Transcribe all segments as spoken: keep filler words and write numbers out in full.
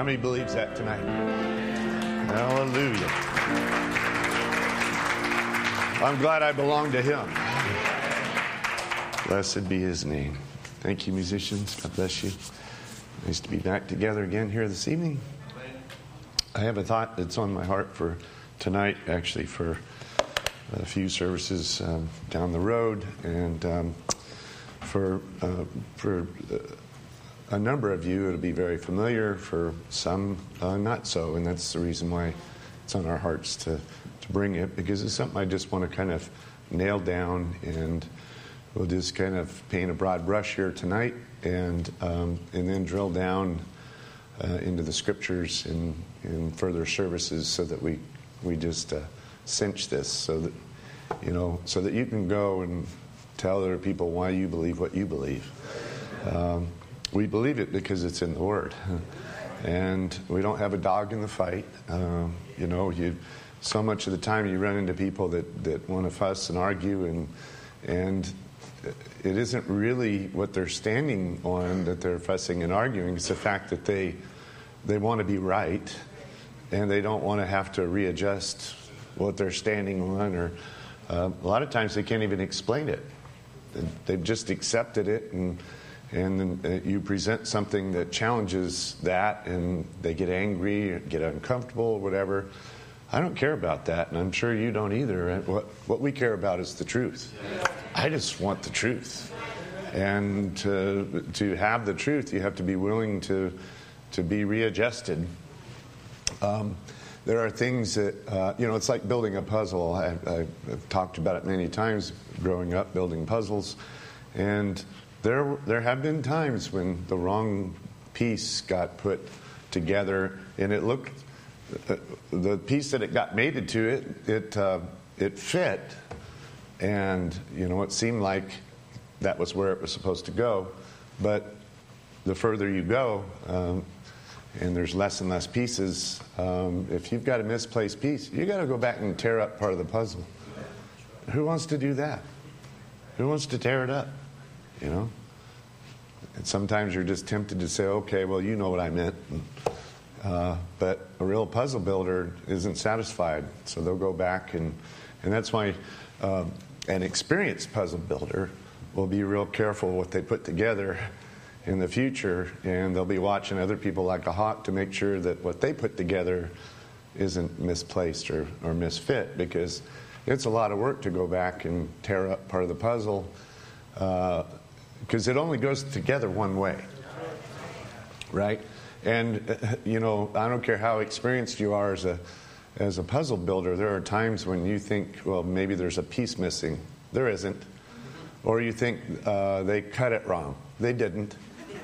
How many believes that tonight? Hallelujah. I'm glad I belong to him. Blessed be his name. Thank you, musicians. God bless you. Nice to be back together again here this evening. I have a thought that's on my heart for tonight, actually, for a few services um, down the road, and um, for uh, for uh, a number of you it'll be very familiar. For some, uh, not so, and that's the reason why it's on our hearts to to bring it, because it's something I just want to kind of nail down, and we'll just kind of paint a broad brush here tonight, and um, and then drill down uh, into the scriptures in in further services, so that we we just uh, cinch this, so that you know, so that you can go and tell other people why you believe what you believe. Um, we believe it because it's in the Word, and we don't have a dog in the fight. Um, you know, you so much of the time you run into people that, that want to fuss and argue, and and it isn't really what they're standing on that they're fussing and arguing. It's the fact that they they want to be right, and they don't want to have to readjust what they're standing on, or uh, a lot of times they can't even explain it. They've just accepted it, and and then you present something that challenges that, and they get angry, or get uncomfortable, or whatever. I don't care about that, and I'm sure you don't either. What what we care about is the truth. I just want the truth, and to to have the truth, you have to be willing to to be readjusted. Um, There are things that, uh, you know, it's like building a puzzle. I, I, I've talked about it many times growing up, building puzzles. And there there have been times when the wrong piece got put together, and it looked, uh, the piece that it got mated to, it it uh, it fit. And, you know, it seemed like that was where it was supposed to go. But the further you go, um, and there's less and less pieces, um, if you've got a misplaced piece, you got to go back and tear up part of the puzzle. Who wants to do that? Who wants to tear it up? You know? And sometimes you're just tempted to say, okay, well, you know what I meant. Uh, but a real puzzle builder isn't satisfied, so they'll go back, and, and that's why uh, an experienced puzzle builder will be real careful what they put together in the future, and they'll be watching other people like a hawk to make sure that what they put together isn't misplaced or, or misfit, because it's a lot of work to go back and tear up part of the puzzle, because uh, it only goes together one way, right? And, uh, you know, I don't care how experienced you are as a as a puzzle builder, there are times when you think, well, maybe there's a piece missing. There isn't. Or you think uh, they cut it wrong. They didn't.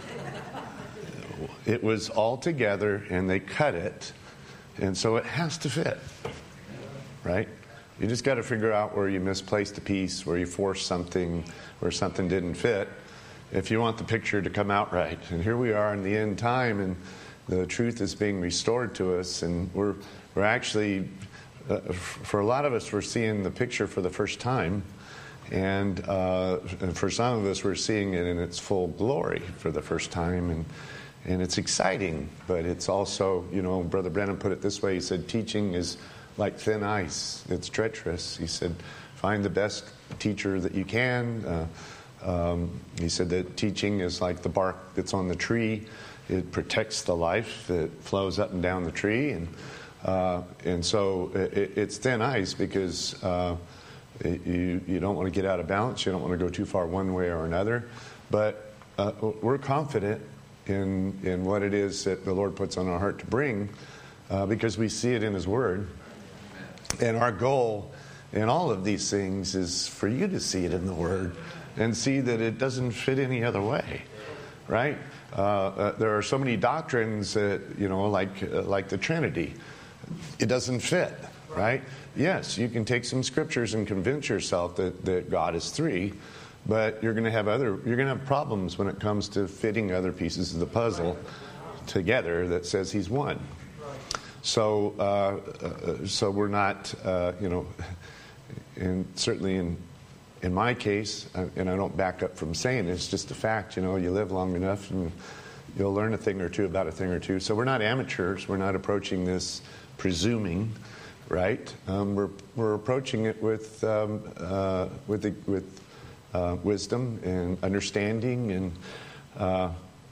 It was all together, and they cut it, and so it has to fit, right? You just got to figure out where you misplaced a piece, where you forced something, where something didn't fit, if you want the picture to come out right. And here we are in the end time, and the truth is being restored to us, and we're we're actually, uh, for a lot of us, we're seeing the picture for the first time. And, uh, and for some of us, we're seeing it in its full glory for the first time, and and it's exciting. But it's also, you know, Brother Brennan put it this way. He said, teaching is like thin ice. It's treacherous. He said, find the best teacher that you can. Uh, um, he said that teaching is like the bark that's on the tree. It protects the life that flows up and down the tree, and uh, and so it, it's thin ice because. Uh, You, you don't want to get out of balance. You don't want to go too far one way or another. But uh, we're confident in in what it is that the Lord puts on our heart to bring uh, because we see it in His Word. And our goal in all of these things is for you to see it in the Word and see that it doesn't fit any other way, right? Uh, uh, there are so many doctrines that, you know, like uh, like the Trinity. It doesn't fit, right? Yes, you can take some scriptures and convince yourself that, that God is three, but you're going to have other you're going to have problems when it comes to fitting other pieces of the puzzle together that says He's one. So, uh, uh, so we're not, uh, you know, and certainly in in my case, uh, and I don't back up from saying it, it's just a fact. You know, you live long enough, and you'll learn a thing or two about a thing or two. So we're not amateurs. We're not approaching this presuming, right? Um, we're we're approaching it with um, uh, with the, with uh, wisdom and understanding. And uh,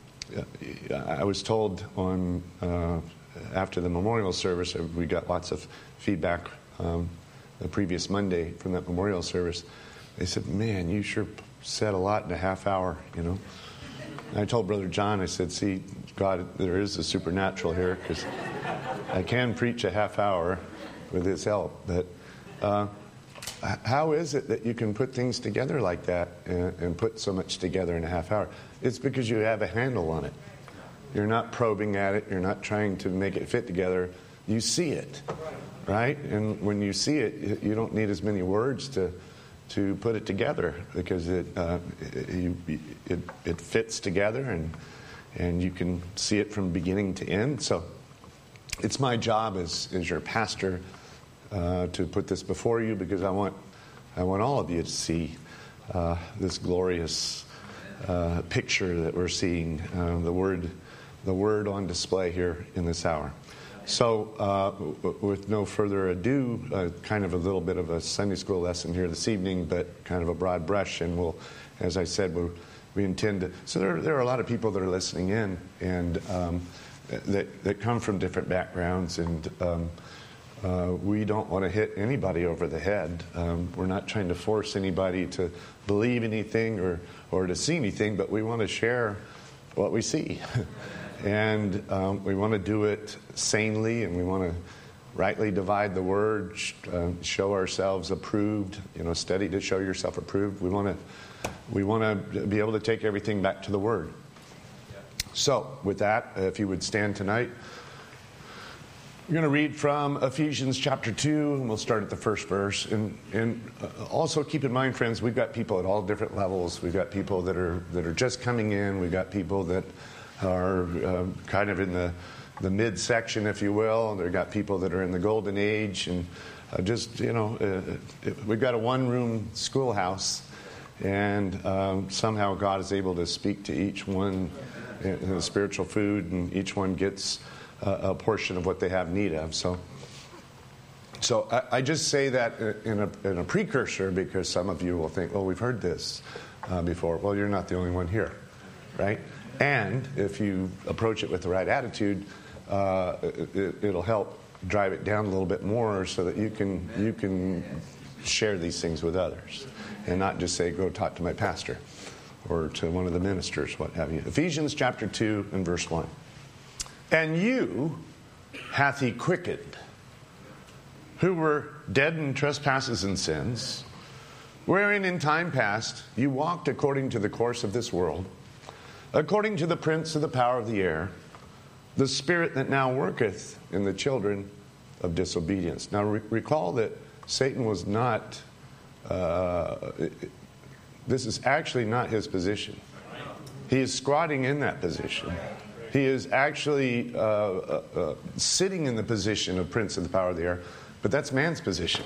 I was told on uh, after the memorial service, we got lots of feedback um, the previous Monday from that memorial service. They said, "Man, you sure said a lot in a half hour," you know. And I told Brother John, I said, "See, God, there is a supernatural here, because I can preach a half hour with His help. But uh, how is it that you can put things together like that and, and put so much together in a half hour? It's because you have a handle on it. You're not probing at it. You're not trying to make it fit together. You see it, right? And when you see it, you don't need as many words to to put it together, because it uh, it, it it fits together, and and you can see it from beginning to end. So it's my job as as your pastor uh, to put this before you, because I want I want all of you to see uh, this glorious uh, picture that we're seeing, uh, the word the word on display here in this hour. So, uh, w- with no further ado, uh, kind of a little bit of a Sunday school lesson here this evening, but kind of a broad brush. And we'll, as I said, we'll, we intend to. So there, there are a lot of people that are listening in, and um, that that come from different backgrounds, and um, uh, we don't want to hit anybody over the head. Um, we're not trying to force anybody to believe anything or or to see anything, but we want to share what we see. And um, we want to do it sanely, and we want to rightly divide the word, uh, show ourselves approved. You know, study to show yourself approved. We want to, we want to be able to take everything back to the word. So, with that, if you would stand tonight, we're going to read from Ephesians chapter two, and we'll start at the first verse. And and also keep in mind, friends, we've got people at all different levels. We've got people that are that are just coming in. We've got people that are um, kind of in the, the midsection, if you will. And they've got people that are in the golden age. And uh, just, you know, uh, we've got a one-room schoolhouse. And um, somehow God is able to speak to each one in the spiritual food. And each one gets uh, a portion of what they have need of. So so I, I just say that in a, in a precursor, because some of you will think, well, we've heard this uh, before. Well, you're not the only one here, right? And if you approach it with the right attitude, uh, it, it'll help drive it down a little bit more, so that you can you can share these things with others, and not just say, go talk to my pastor or to one of the ministers, what have you. Ephesians chapter two and verse one. And you hath He quickened, who were dead in trespasses and sins, wherein in time past you walked according to the course of this world, according to the prince of the power of the air, the spirit that now worketh in the children of disobedience. Now re- recall that Satan was not, uh, this is actually not his position. He is squatting in that position. He is actually uh, uh, uh, sitting in the position of prince of the power of the air, but that's man's position.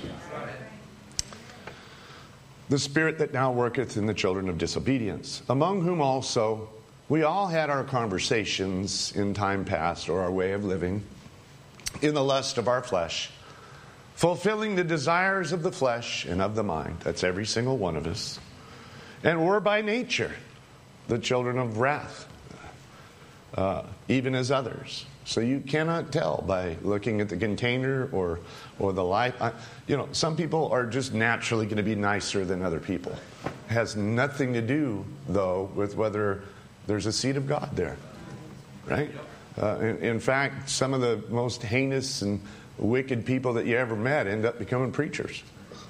The spirit that now worketh in the children of disobedience, among whom also we all had our conversations in time past, or our way of living, in the lust of our flesh, fulfilling the desires of the flesh and of the mind. That's every single one of us. And were by nature the children of wrath, uh, even as others. So you cannot tell by looking at the container or or the life. I, you know, some people are just naturally going to be nicer than other people. It has nothing to do, though, with whether there's a seed of God there, right? Uh, in, in fact, some of the most heinous and wicked people that you ever met end up becoming preachers.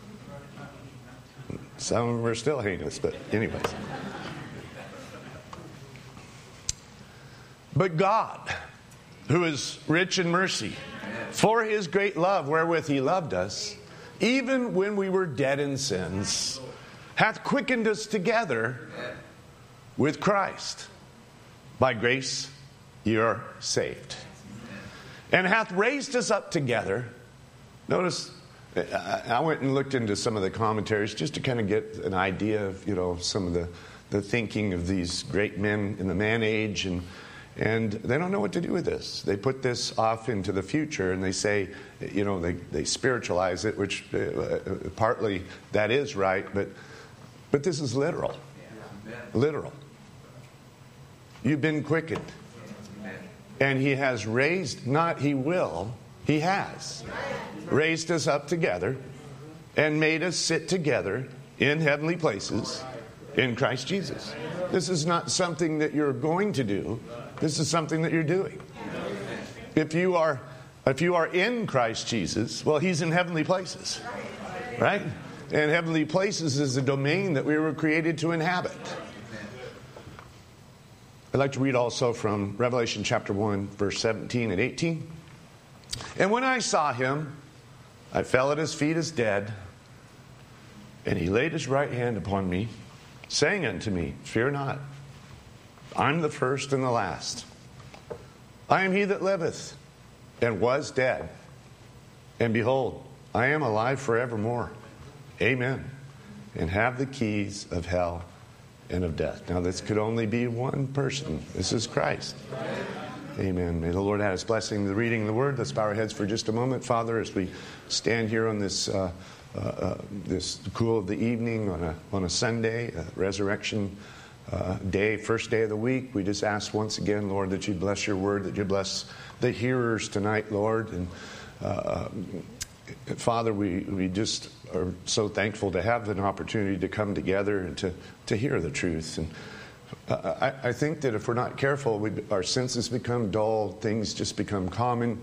Some of them are still heinous, but anyways. But God, who is rich in mercy, for His great love wherewith He loved us, even when we were dead in sins, hath quickened us together with Christ. By grace ye are saved. And hath raised us up together. Notice, I went and looked into some of the commentaries just to kind of get an idea of, you know, some of the, the thinking of these great men in the man age. And And they don't know what to do with this. They put this off into the future, and they say, you know, they, they spiritualize it, which uh, partly that is right, but but this is literal. Literal. You've been quickened. And he has raised, not he will, he has raised us up together and made us sit together in heavenly places in Christ Jesus. This is not something that you're going to do. This is something that you're doing. If you are if you are in Christ Jesus, well, he's in heavenly places. Right? And heavenly places is a domain that we were created to inhabit. I'd like to read also from Revelation chapter one, verse seventeen and eighteen. And when I saw him, I fell at his feet as dead, and he laid his right hand upon me, saying unto me, fear not, I'm the first and the last. I am he that liveth, and was dead. And behold, I am alive forevermore. Amen. And have the keys of hell and of death. Now this could only be one person. This is Christ. Amen. May the Lord add his blessing to the reading of the word. Let's bow our heads for just a moment, Father, as we stand here on this uh, uh, uh, this cool of the evening on a on a Sunday, a resurrection uh, day, first day of the week. We just ask once again, Lord, that you bless your word, that you bless the hearers tonight, Lord. And uh, Father, we, we just are so thankful to have an opportunity to come together and to, to hear the truth. And uh, I, I think that if we're not careful, we, our senses become dull, things just become common.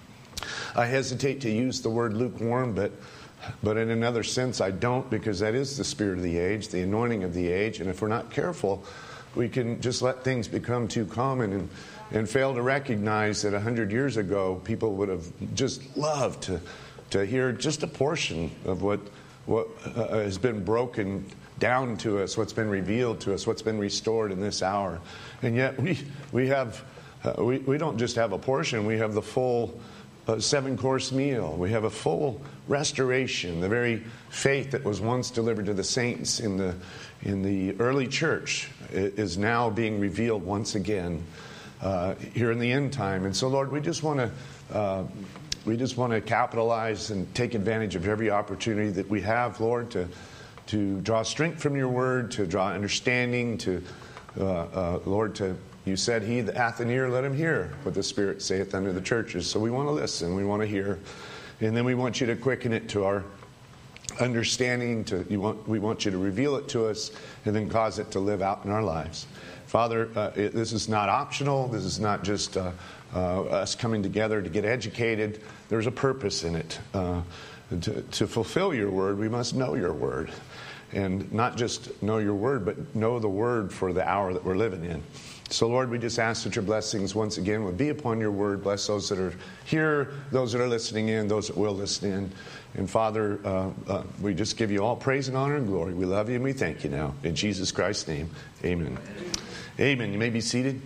I hesitate to use the word lukewarm, but but in another sense I don't, because that is the spirit of the age, the anointing of the age. And if we're not careful, we can just let things become too common and, and fail to recognize that a hundred years ago people would have just loved to to hear just a portion of what what uh, has been broken down to us, what's been revealed to us, what's been restored in this hour. And yet we we have uh, we we don't just have a portion; we have the full uh, seven-course meal. We have a full restoration. The very faith that was once delivered to the saints in the in the early church is now being revealed once again uh, here in the end time. And so, Lord, we just want to. Uh, We just want to capitalize and take advantage of every opportunity that we have, Lord, to to draw strength from your word, to draw understanding, to, uh, uh, Lord, to, you said, he that hath an ear, let him hear what the Spirit saith unto the churches. So we want to listen, we want to hear, and then we want you to quicken it to our understanding. To you want, we want you to reveal it to us, and then cause it to live out in our lives. Father, uh, it, this is not optional. This is not just uh, uh, us coming together to get educated. There's a purpose in it. Uh, to, to fulfill your word, we must know your word. And not just know your word, but know the word for the hour that we're living in. So, Lord, we just ask that your blessings once again would be upon your word. Bless those that are here, those that are listening in, those that will listen in. And, Father, uh, uh, we just give you all praise and honor and glory. We love you and we thank you now. In Jesus Christ's name, amen. Amen. You may be seated.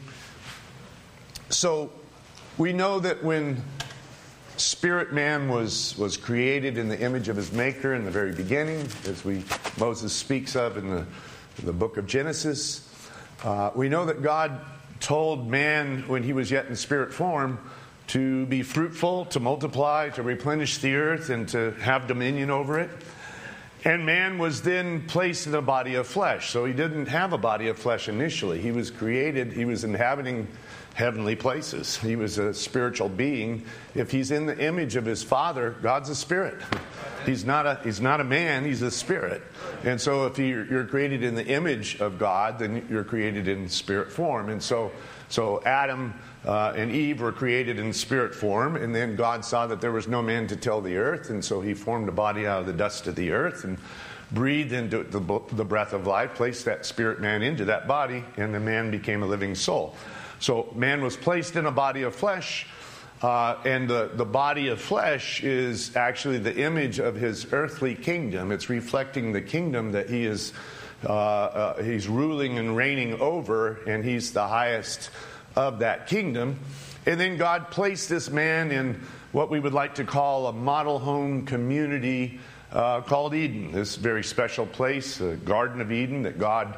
So, we know that when spirit man was, was created in the image of his maker in the very beginning, as we Moses speaks of in the, in the book of Genesis, uh, we know that God told man when he was yet in spirit form to be fruitful, to multiply, to replenish the earth, and to have dominion over it. And man was then placed in a body of flesh. So he didn't have a body of flesh initially. He was created, he was inhabiting heavenly places. He was a spiritual being. If he's in the image of his Father, God's a spirit. He's not a he's not a man, he's a spirit. And so if you're, you're created in the image of God, then you're created in spirit form. And so so Adam uh, and Eve were created in spirit form, and then God saw that there was no man to till the earth, and so he formed a body out of the dust of the earth and breathed into the, the breath of life, placed that spirit man into that body, and the man became a living soul. So man was placed in a body of flesh, uh, and the, the body of flesh is actually the image of his earthly kingdom. It's reflecting the kingdom that he is uh, uh, he's ruling and reigning over, and he's the highest of that kingdom. And then God placed this man in what we would like to call a model home community uh, called Eden, this very special place, the Garden of Eden that God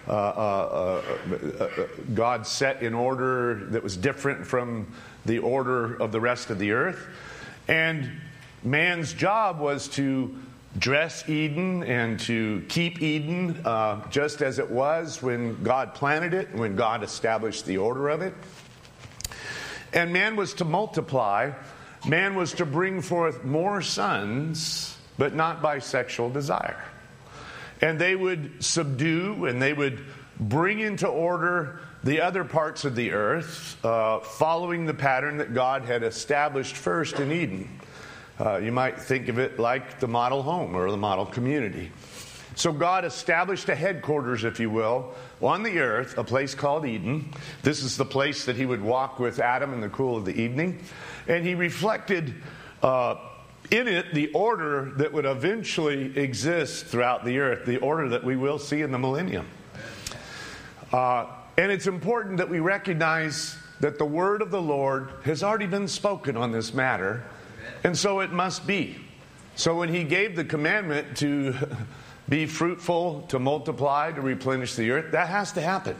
uh, uh, uh, uh, God set in order that was different from the order of the rest of the earth. And man's job was to dress Eden and to keep Eden uh, just as it was when God planted it, when God established the order of it. And man was to multiply. Man was to bring forth more sons, but not by sexual desire. And they would subdue and they would bring into order the other parts of the earth, uh, following the pattern that God had established first in Eden. Uh, you might think of it like the model home or the model community. So God established a headquarters, if you will, on the earth, a place called Eden. This is the place that he would walk with Adam in the cool of the evening. And he reflected uh, in it the order that would eventually exist throughout the earth, the order that we will see in the millennium. Uh, and it's important that we recognize that the word of the Lord has already been spoken on this matter, and so it must be. So when he gave the commandment to be fruitful, to multiply, to replenish the earth, that has to happen.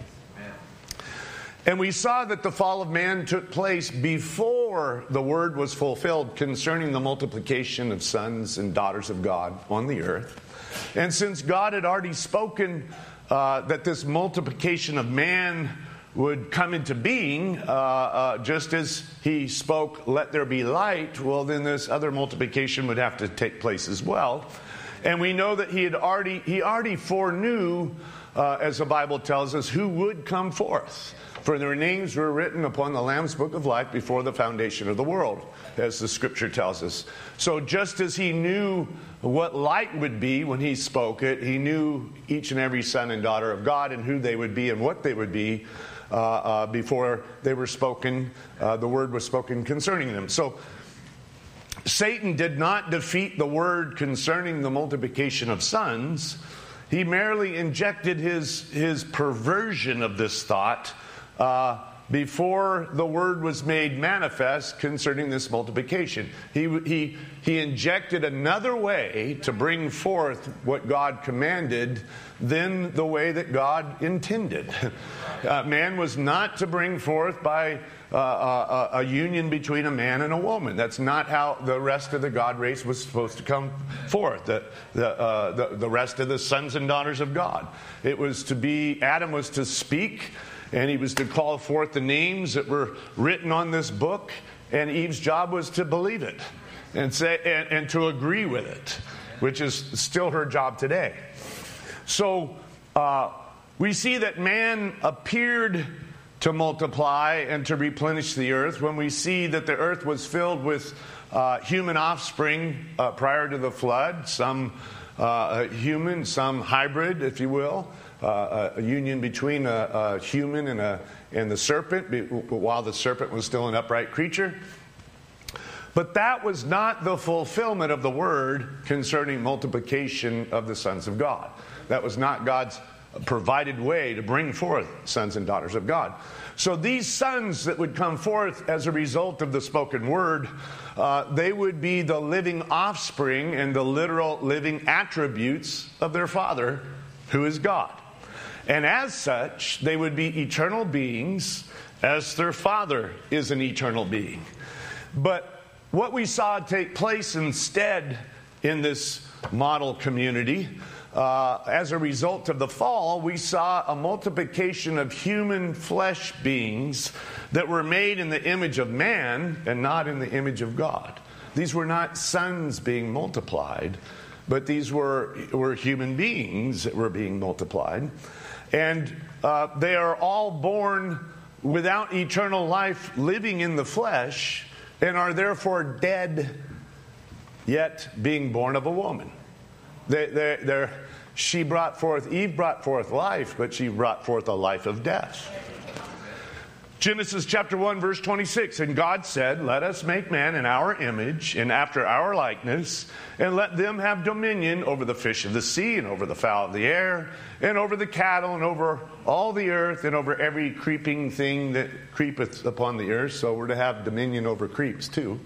And we saw that the fall of man took place before the word was fulfilled concerning the multiplication of sons and daughters of God on the earth. And since God had already spoken uh, that this multiplication of man would come into being, uh, uh, just as he spoke, let there be light, well, then this other multiplication would have to take place as well. And we know that he had already, he already foreknew, uh, as the Bible tells us, who would come forth. For their names were written upon the Lamb's book of life before the foundation of the world, as the scripture tells us. So just as he knew what light would be when he spoke it, he knew each and every son and daughter of God and who they would be and what they would be uh, uh, before they were spoken, uh, the word was spoken concerning them. So Satan did not defeat the word concerning the multiplication of sons. He merely injected his, his perversion of this thought Uh, before the word was made manifest concerning this multiplication. He, he, he injected another way to bring forth what God commanded than the way that God intended. Uh, man was not to bring forth by uh, a, a union between a man and a woman. That's not how the rest of the God race was supposed to come forth, the, the, uh, the, the rest of the sons and daughters of God. It was to be, Adam was to speak, and he was to call forth the names that were written on this book, and Eve's job was to believe it and say and, and to agree with it, which is still her job today. So uh, we see that man appeared to multiply and to replenish the earth when we see that the earth was filled with uh, human offspring uh, prior to the flood, some uh, human, some hybrid, if you will. Uh, a union between a, a human and, a, and the serpent, while the serpent was still an upright creature. But that was not the fulfillment of the word concerning multiplication of the sons of God. That was not God's provided way to bring forth sons and daughters of God. So these sons that would come forth as a result of the spoken word, uh, they would be the living offspring and the literal living attributes of their Father, who is God. And as such, they would be eternal beings as their Father is an eternal being. But what we saw take place instead in this model community, uh, as a result of the fall, we saw a multiplication of human flesh beings that were made in the image of man and not in the image of God. These were not sons being multiplied, but these were, were human beings that were being multiplied. And uh, they are all born without eternal life, living in the flesh, and are therefore dead, yet being born of a woman. They, they, they're, she brought forth, Eve brought forth life, but she brought forth a life of death. Genesis chapter one, verse twenty-six, and God said, let us make man in our image and after our likeness, and let them have dominion over the fish of the sea and over the fowl of the air and over the cattle and over all the earth and over every creeping thing that creepeth upon the earth. So we're to have dominion over creeps too.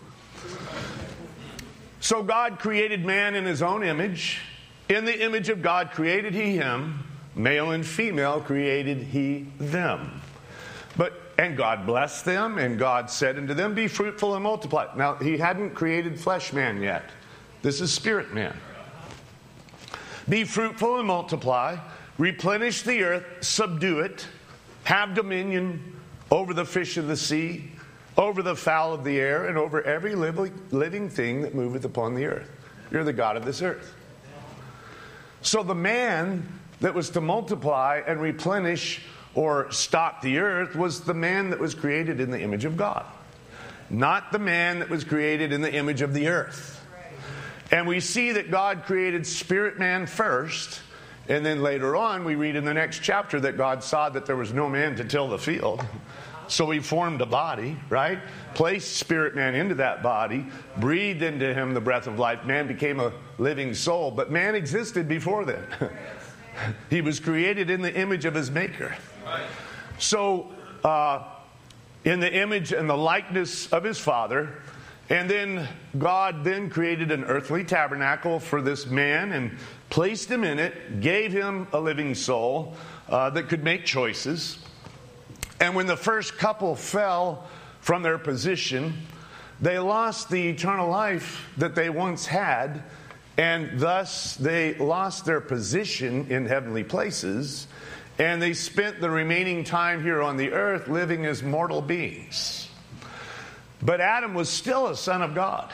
So God created man in his own image. In the image of God created he him. Male and female created he them. But and God blessed them, and God said unto them, be fruitful and multiply. Now, he hadn't created flesh man yet. This is spirit man. Be fruitful and multiply, replenish the earth, subdue it, have dominion over the fish of the sea, over the fowl of the air, and over every living thing that moveth upon the earth. You're the God of this earth. So the man that was to multiply and replenish or stock the earth was the man that was created in the image of God, not the man that was created in the image of the earth. And we see that God created spirit man first, and then later on we read in the next chapter that God saw that there was no man to till the field. So he formed a body, right? Placed spirit man into that body, breathed into him the breath of life. Man became a living soul, but man existed before then. He was created in the image of his maker. So, uh, in the image and the likeness of his Father. And then God then created an earthly tabernacle for this man and placed him in it, gave him a living soul uh, that could make choices. And when the first couple fell from their position, they lost the eternal life that they once had, and thus they lost their position in heavenly places, and they spent the remaining time here on the earth living as mortal beings. But Adam was still a son of God.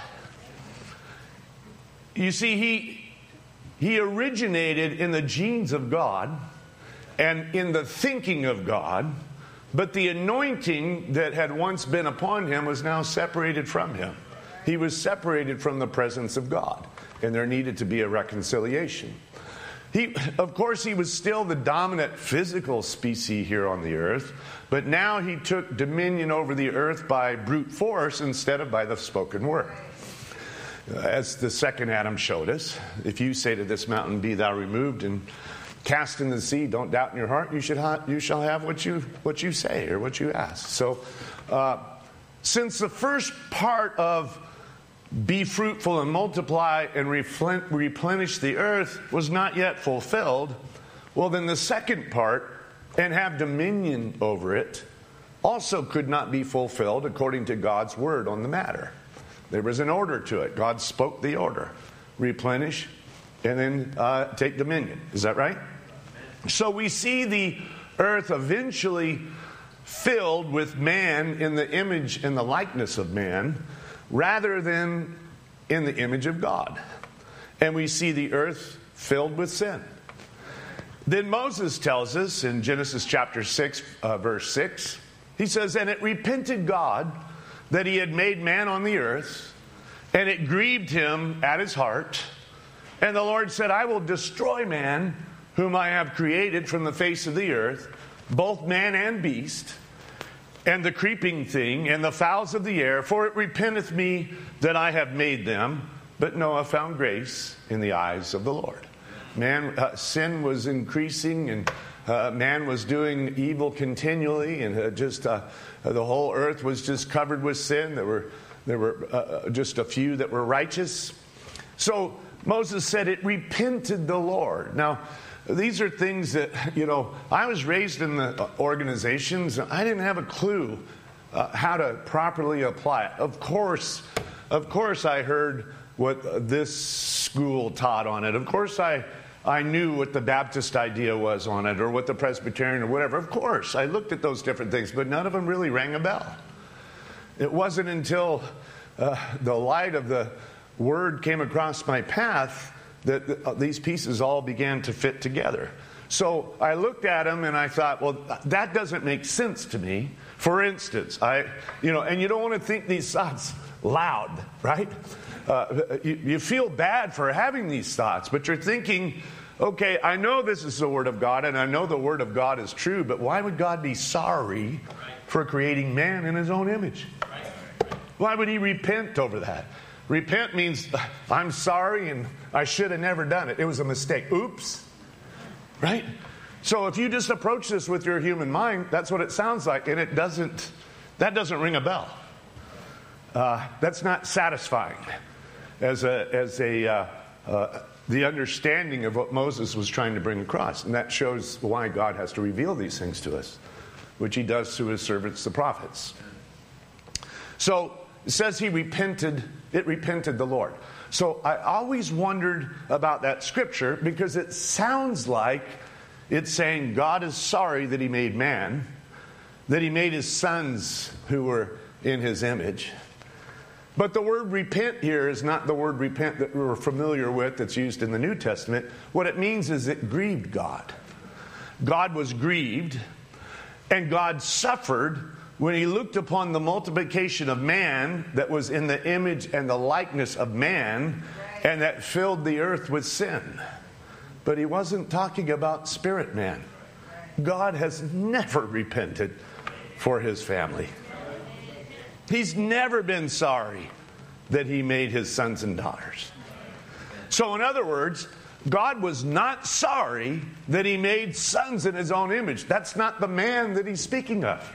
You see, he, he originated in the genes of God and in the thinking of God, but the anointing that had once been upon him was now separated from him. He was separated from the presence of God, and there needed to be a reconciliation. He, of course, he was still the dominant physical species here on the earth, but now he took dominion over the earth by brute force instead of by the spoken word. As the second Adam showed us, if you say to this mountain, be thou removed and cast in the sea, don't doubt in your heart, you should ha- you shall have what you what you say or what you ask. So, uh, since the first part of be fruitful and multiply and replen- replenish the earth was not yet fulfilled, well, then the second part, and have dominion over it, also could not be fulfilled according to God's word on the matter. There was an order to it. God spoke the order. Replenish and then uh, take dominion. Is that right? So we see the earth eventually filled with man in the image and the likeness of man, rather than in the image of God. And we see the earth filled with sin. Then Moses tells us in Genesis chapter six, uh, verse six, he says, and it repented God that he had made man on the earth, and it grieved him at his heart. And the Lord said, I will destroy man whom I have created from the face of the earth, both man and beast, and the creeping thing, and the fowls of the air, for it repenteth me that I have made them. But Noah found grace in the eyes of the Lord. Man, uh, sin was increasing, and uh, man was doing evil continually, and uh, just uh, the whole earth was just covered with sin. There were there were uh, just a few that were righteous. So Moses said, it repented the Lord. Now, these are things that, you know, I was raised in the organizations. I didn't have a clue uh, how to properly apply it. Of course, of course I heard what this school taught on it. Of course I, I knew what the Baptist idea was on it, or what the Presbyterian or whatever. Of course, I looked at those different things, but none of them really rang a bell. It wasn't until uh, the light of the Word came across my path that uh, these pieces all began to fit together. So I looked at them and I thought, well, that doesn't make sense to me. For instance, I, you know, and you don't want to think these thoughts loud, right? Uh, you, you feel bad for having these thoughts, but you're thinking, okay, I know this is the Word of God, and I know the Word of God is true, but why would God be sorry for creating man in His own image? Why would He repent over that? Repent means, I'm sorry and I should have never done it. It was a mistake. Oops. Right? So if you just approach this with your human mind, that's what it sounds like. And it doesn't, that doesn't ring a bell. Uh, that's not satisfying as a, as a, uh, uh, the understanding of what Moses was trying to bring across. And that shows why God has to reveal these things to us, which he does through his servants, the prophets. So it says he repented, it repented the Lord. So I always wondered about that scripture because it sounds like it's saying God is sorry that he made man, that he made his sons who were in his image. But the word repent here is not the word repent that we're familiar with that's used in the New Testament. What it means is it grieved God. God was grieved, and God suffered when he looked upon the multiplication of man that was in the image and the likeness of man, and that filled the earth with sin. But he wasn't talking about spirit man. God has never repented for his family. He's never been sorry that he made his sons and daughters. So in other words, God was not sorry that he made sons in his own image. That's not the man that he's speaking of.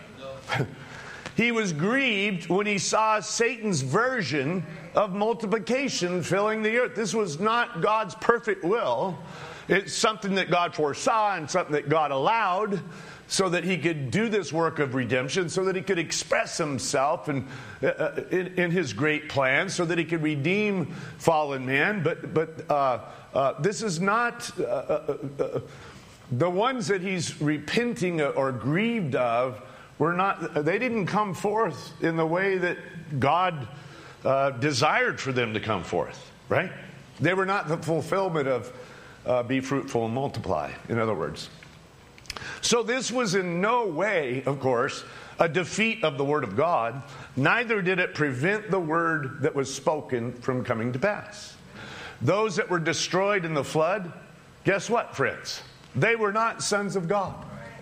He was grieved when he saw Satan's version of multiplication filling the earth. This was not God's perfect will. It's something that God foresaw and something that God allowed, so that he could do this work of redemption, so that he could express himself and, uh, in, in his great plan, so that he could redeem fallen man. But but uh, uh, this is not uh, uh, uh, the ones that he's repenting or grieved of were not. They didn't come forth in the way that God uh, desired for them to come forth. Right? They were not the fulfillment of uh, be fruitful and multiply. In other words. So this was in no way, of course, a defeat of the Word of God. Neither did it prevent the Word that was spoken from coming to pass. Those that were destroyed in the flood, guess what, friends? They were not sons of God.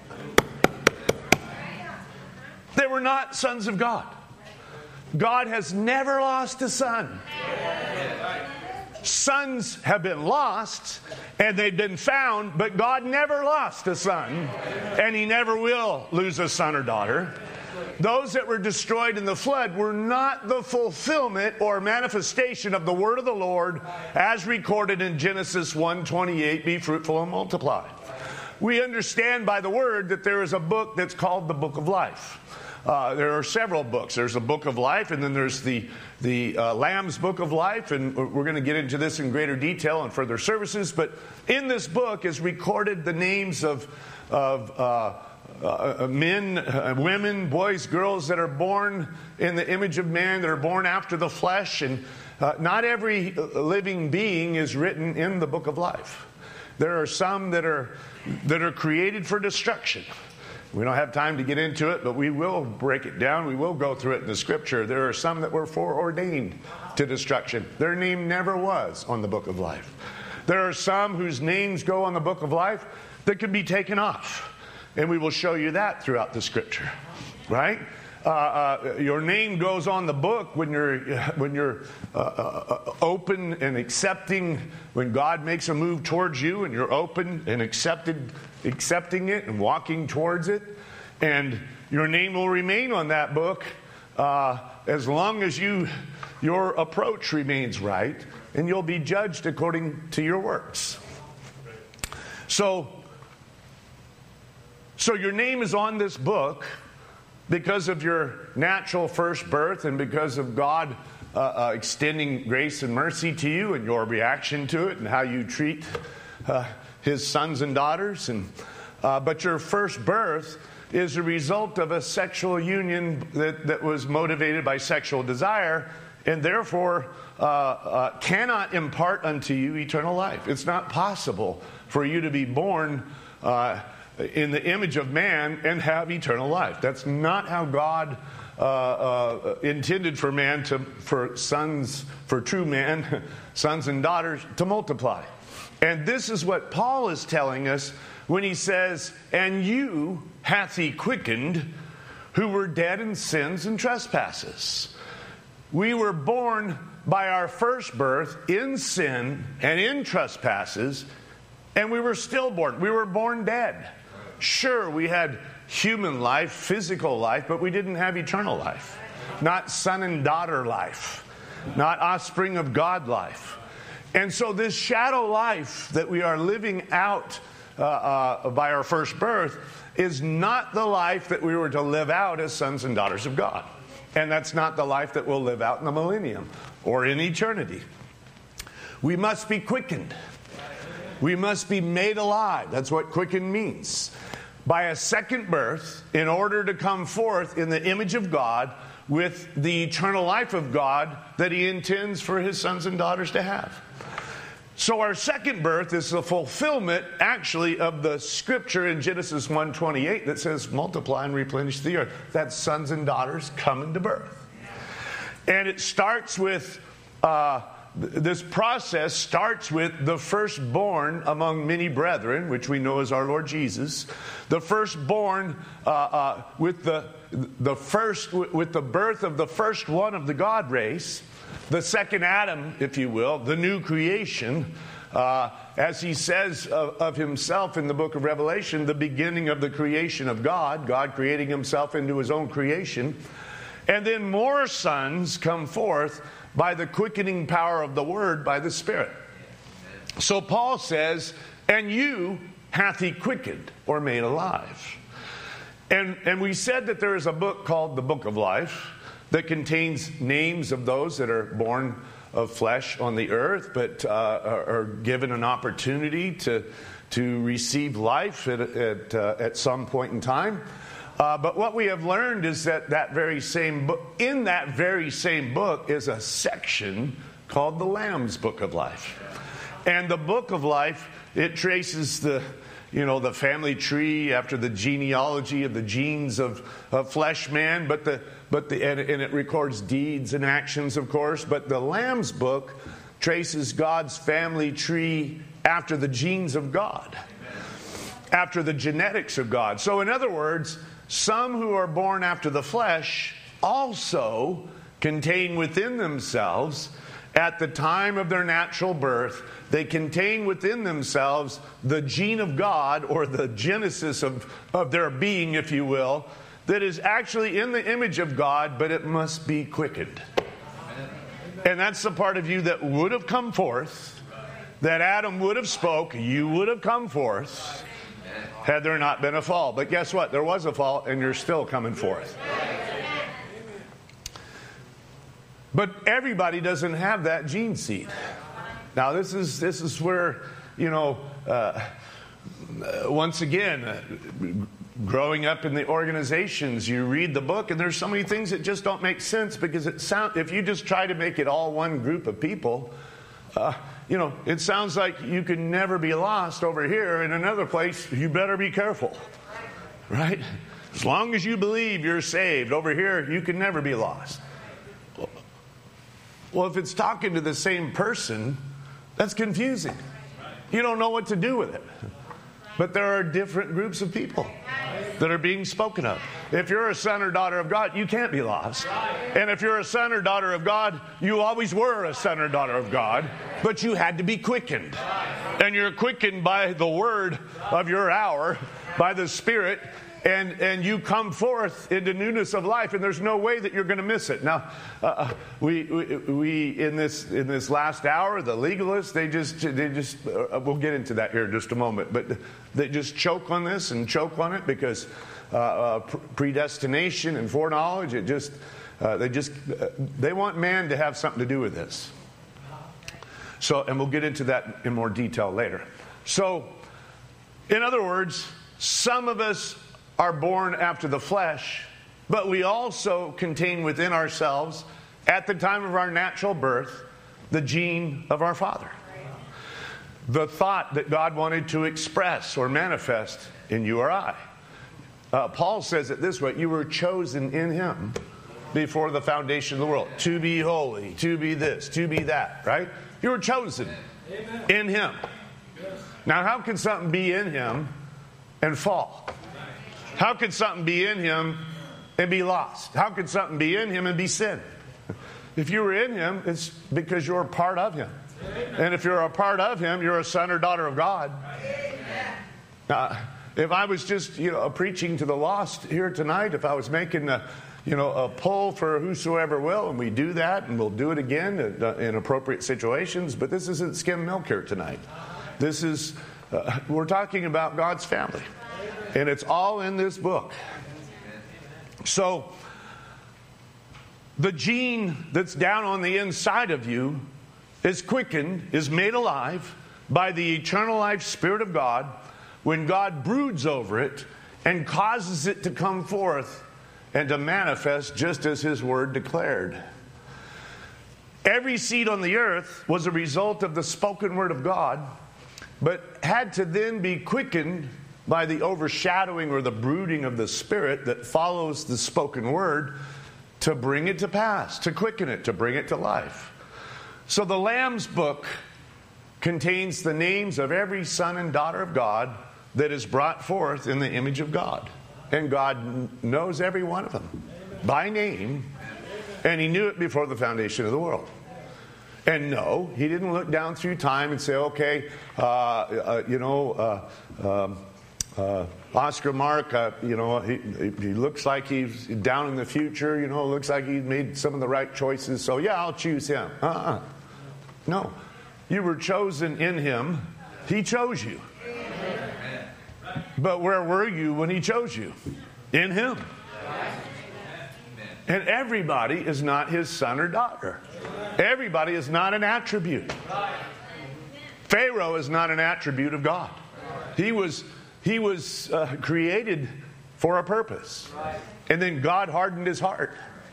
They were not sons of God. God has never lost a son. Sons have been lost and they've been found, but God never lost a son, and he never will lose a son or daughter. Those that were destroyed in the flood were not the fulfillment or manifestation of the word of the Lord as recorded in Genesis one twenty-eight, be fruitful and multiply. We understand by the word that there is a book that's called the Book of Life. Uh, there are several books. There's a Book of Life, and then there's the the uh, Lamb's Book of Life, and we're going to get into this in greater detail in further services. But in this book is recorded the names of of uh, uh, men, uh, women, boys, girls that are born in the image of man, that are born after the flesh, and uh, not every living being is written in the Book of Life. There are some that are that are created for destruction. We don't have time to get into it, but we will break it down. We will go through it in the scripture. There are some that were foreordained to destruction. Their name never was on the Book of Life. There are some whose names go on the Book of Life that can be taken off. And we will show you that throughout the scripture. Right? Uh, uh, your name goes on the book when you're when you're uh, uh, open and accepting, when God makes a move towards you and you're open and accepted, accepting it and walking towards it, and your name will remain on that book uh, as long as you your approach remains right, and you'll be judged according to your works. So, so your name is on this book because of your natural first birth and because of God uh, uh, extending grace and mercy to you and your reaction to it and how you treat uh, his sons and daughters. And uh, but your first birth is a result of a sexual union that, that was motivated by sexual desire, and therefore uh, uh, cannot impart unto you eternal life. It's not possible for you to be born uh in the image of man and have eternal life. That's not how God uh, uh, intended for man to, for sons, for true man, sons and daughters to multiply. And this is what Paul is telling us when he says, and you hath he quickened who were dead in sins and trespasses. We were born by our first birth in sin and in trespasses, and we were stillborn. We were born dead. Sure, we had human life, physical life, but we didn't have eternal life. Not son and daughter life. Not offspring of God life. And so this shadow life that we are living out uh, uh, by our first birth is not the life that we were to live out as sons and daughters of God. And that's not the life that we'll live out in the millennium or in eternity. We must be quickened. We must be made alive. That's what quicken means. By a second birth, in order to come forth in the image of God with the eternal life of God that He intends for His sons and daughters to have. So our second birth is the fulfillment, actually, of the scripture in Genesis one twenty-eight that says, multiply and replenish the earth. That's sons and daughters coming to birth. And it starts with, uh, this process starts with the firstborn among many brethren, which we know as our Lord Jesus. The firstborn uh, uh, with the, the first, with the birth of the first one of the God race. The second Adam, if you will, the new creation, uh, as he says of, of himself in the book of Revelation, the beginning of the creation of God, God creating himself into his own creation. And then more sons come forth by the quickening power of the Word, by the Spirit. So Paul says, and you hath he quickened, or made alive. And, and we said that there is a book called the Book of Life, that contains names of those that are born of flesh on the earth, but uh, are, are given an opportunity to to receive life at at, uh, at some point in time. Uh, but what we have learned is that that very same book, in that very same book, is a section called the Lamb's Book of Life, and the Book of Life, it traces the you know, the family tree after the genealogy of the genes of, of flesh man, but the but the and, and it records deeds and actions, of course. But the Lamb's Book traces God's family tree after the genes of God, after the genetics of God. So, in other words, some who are born after the flesh also contain within themselves, at the time of their natural birth, they contain within themselves the gene of God, or the genesis of, of their being, if you will, that is actually in the image of God, but it must be quickened. And that's the part of you that would have come forth, that Adam would have spoke, you would have come forth, had there not been a fall. But guess what? There was a fall, and you're still coming forth. But everybody doesn't have that gene seed. Now, this is this is where, you know, uh, once again, uh, growing up in the organizations, you read the book, and there's so many things that just don't make sense, because it sound if you just try to make it all one group of people, uh, you know, it sounds like you can never be lost over here. In another place, you better be careful, right? As long as you believe you're saved, over here, you can never be lost. Well, if it's talking to the same person, that's confusing. You don't know what to do with it. But there are different groups of people that are being spoken of. If you're a son or daughter of God, you can't be lost. And if you're a son or daughter of God, you always were a son or daughter of God, but you had to be quickened. And you're quickened by the word of your hour, by the Spirit, and and you come forth into newness of life, and there's no way that you're going to miss it. Now, uh, we, we we in this in this last hour, the legalists, they just they just uh, we'll get into that here in just a moment, but they just choke on this and choke on it because uh, uh, predestination and foreknowledge. It just uh, they just uh, they want man to have something to do with this. So, and we'll get into that in more detail later. So, in other words, some of us are born after the flesh, but we also contain within ourselves, at the time of our natural birth, the gene of our Father. The thought that God wanted to express or manifest in you or I. Uh, Paul says it this way: you were chosen in Him before the foundation of the world, to be holy, to be this, to be that, right? You were chosen Amen. In Him. Yes. Now, how can something be in Him and fall? How could something be in Him and be lost? How could something be in Him and be sin? If you were in Him, it's because you're a part of Him. And if you're a part of Him, you're a son or daughter of God. Now, if I was just, you know, preaching to the lost here tonight, if I was making a, you know, a pull for whosoever will, and we do that, and we'll do it again in appropriate situations. But this isn't skim milk here tonight. This is, uh, we're talking about God's family. And it's all in this book. So, the gene that's down on the inside of you is quickened, is made alive by the eternal life Spirit of God when God broods over it and causes it to come forth and to manifest just as His Word declared. Every seed on the earth was a result of the spoken Word of God, but had to then be quickened by the overshadowing or the brooding of the Spirit that follows the spoken Word to bring it to pass, to quicken it, to bring it to life. So the Lamb's book contains the names of every son and daughter of God that is brought forth in the image of God. And God knows every one of them by name, and He knew it before the foundation of the world. And no, He didn't look down through time and say, okay, uh, uh, you know, uh, um, uh, Oscar Mark, uh, you know, he, he looks like he's down in the future, you know, looks like he made some of the right choices, so yeah, I'll choose him. Uh-uh. No, you were chosen in Him. He chose you. But where were you when He chose you? In Him. And everybody is not His son or daughter. Everybody is not an attribute. Pharaoh is not an attribute of God. He was he was uh, created for a purpose. And then God hardened his heart.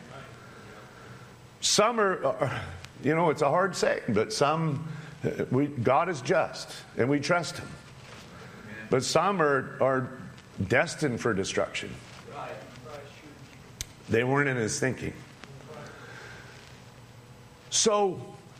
Some are, uh, you know, it's a hard saying, but some, uh, we, God is just, and we trust Him. But some are, are destined for destruction. They weren't in His thinking. So,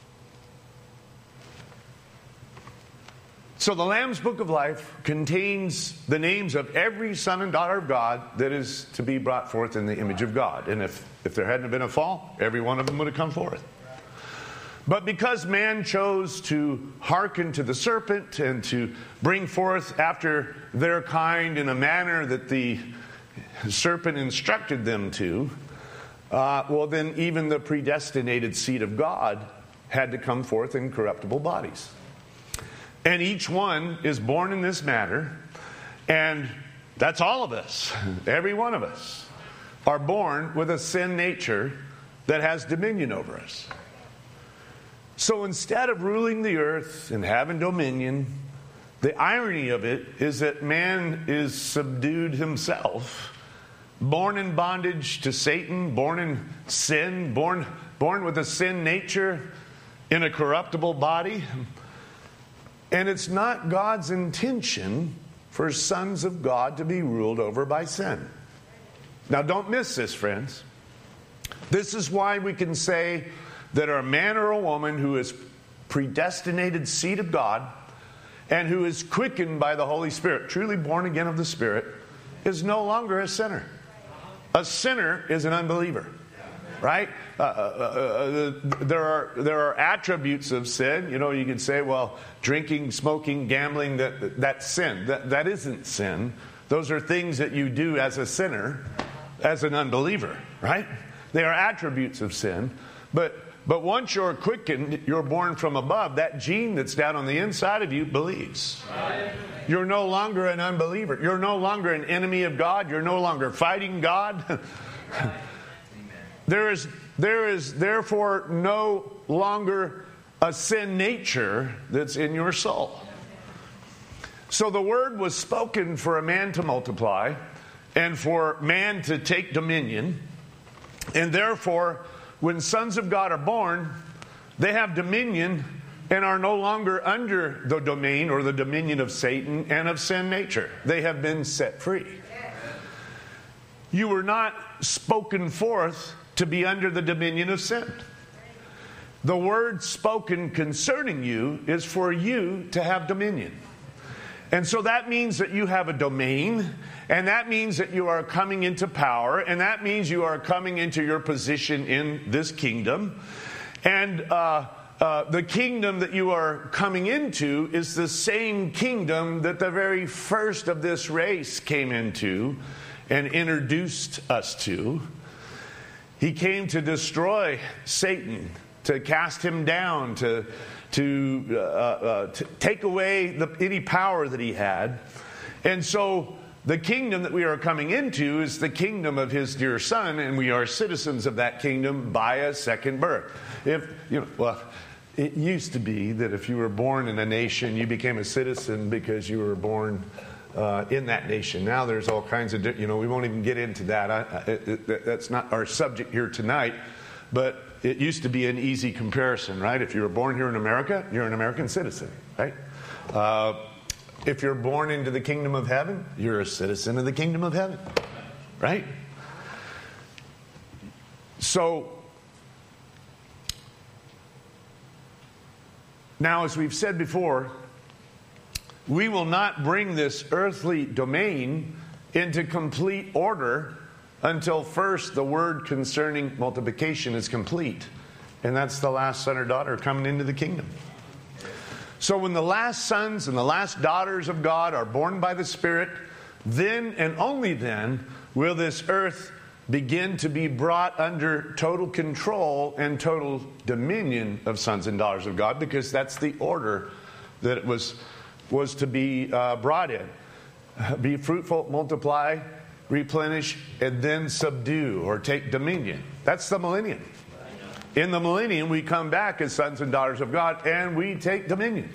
so the Lamb's Book of Life contains the names of every son and daughter of God that is to be brought forth in the image of God. And if, if there hadn't been a fall, every one of them would have come forth. But because man chose to hearken to the serpent and to bring forth after their kind in a manner that the serpent instructed them to, uh, well then even the predestinated seed of God had to come forth in corruptible bodies. And each one is born in this manner, and that's all of us. Every one of us are born with a sin nature that has dominion over us. So instead of ruling the earth and having dominion, the irony of it is that man is subdued himself, born in bondage to Satan, born in sin, born, born with a sin nature in a corruptible body. And it's not God's intention for sons of God to be ruled over by sin. Now don't miss this, friends. This is why we can say that a man or a woman who is predestinated seed of God and who is quickened by the Holy Spirit, truly born again of the Spirit, is no longer a sinner. A sinner is an unbeliever, right? Uh, uh, uh, there are there are attributes of sin. You know, you can say, well, drinking, smoking, gambling, that that's sin. That that isn't sin. Those are things that you do as a sinner, as an unbeliever, right? They are attributes of sin, but. But once you're quickened, you're born from above. That gene that's down on the inside of you believes. You're no longer an unbeliever. You're no longer an enemy of God. You're no longer fighting God. There is, there is therefore no longer a sin nature that's in your soul. So the word was spoken for a man to multiply and for man to take dominion. And therefore, when sons of God are born, they have dominion and are no longer under the domain or the dominion of Satan and of sin nature. They have been set free. You were not spoken forth to be under the dominion of sin. The word spoken concerning you is for you to have dominion. And so that means that you have a domain, and that means that you are coming into power, and that means you are coming into your position in this kingdom. And uh, uh, the kingdom that you are coming into is the same kingdom that the very first of this race came into and introduced us to. He came to destroy Satan, to cast him down, to, to, uh, uh, to take away the, any power that he had. And so the kingdom that we are coming into is the kingdom of his dear Son, and we are citizens of that kingdom by a second birth. If you know, well, it used to be that if you were born in a nation, you became a citizen because you were born uh, in that nation. Now there's all kinds of, you know, we won't even get into that. I, I, it, that's not our subject here tonight. But it used to be an easy comparison, right? If you were born here in America, you're an American citizen, right? Uh, if you're born into the kingdom of heaven, you're a citizen of the kingdom of heaven, right? So, now, as we've said before, we will not bring this earthly domain into complete order until first the word concerning multiplication is complete. And that's the last son or daughter coming into the kingdom. So when the last sons and the last daughters of God are born by the Spirit, then and only then will this earth begin to be brought under total control and total dominion of sons and daughters of God, because that's the order that it was, was to be uh, brought in. Be fruitful, multiply, replenish, and then subdue or take dominion. That's the millennium. In the millennium, we come back as sons and daughters of God, and we take dominion.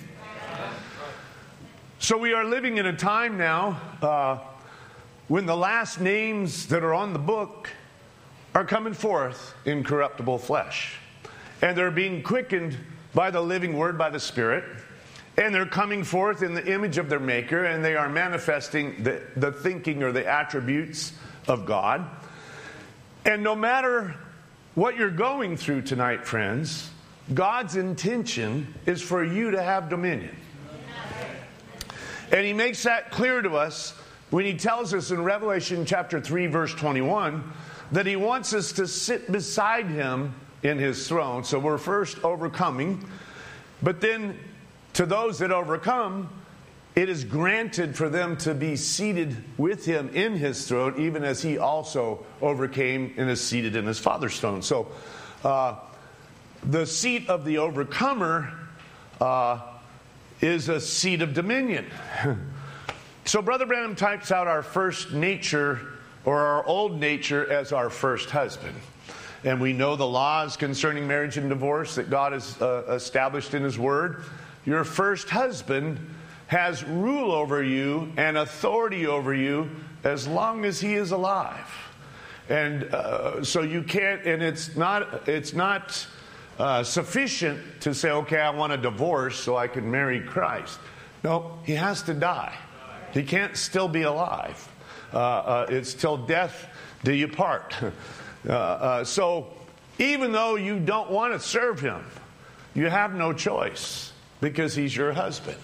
So we are living in a time now uh, when the last names that are on the book are coming forth in corruptible flesh. And they're being quickened by the living word, by the Spirit. And they're coming forth in the image of their Maker, and they are manifesting the, the thinking or the attributes of God. And no matter what you're going through tonight, friends, God's intention is for you to have dominion. And He makes that clear to us when He tells us in Revelation chapter three, verse twenty-one, that He wants us to sit beside Him in His throne. So we're first overcoming, but then to those that overcome, it is granted for them to be seated with Him in His throne, even as He also overcame and is seated in His Father's throne. So uh, the seat of the overcomer uh, is a seat of dominion. So Brother Branham types out our first nature, or our old nature, as our first husband. And we know the laws concerning marriage and divorce that God has uh, established in His Word. Your first husband has rule over you and authority over you as long as he is alive. And uh, so you can't, and it's not, it's not uh, sufficient to say, okay, I want a divorce so I can marry Christ. No, he has to die. He can't still be alive. Uh, uh, it's till death do you part. uh, uh, so even though you don't want to serve him, you have no choice because he's your husband.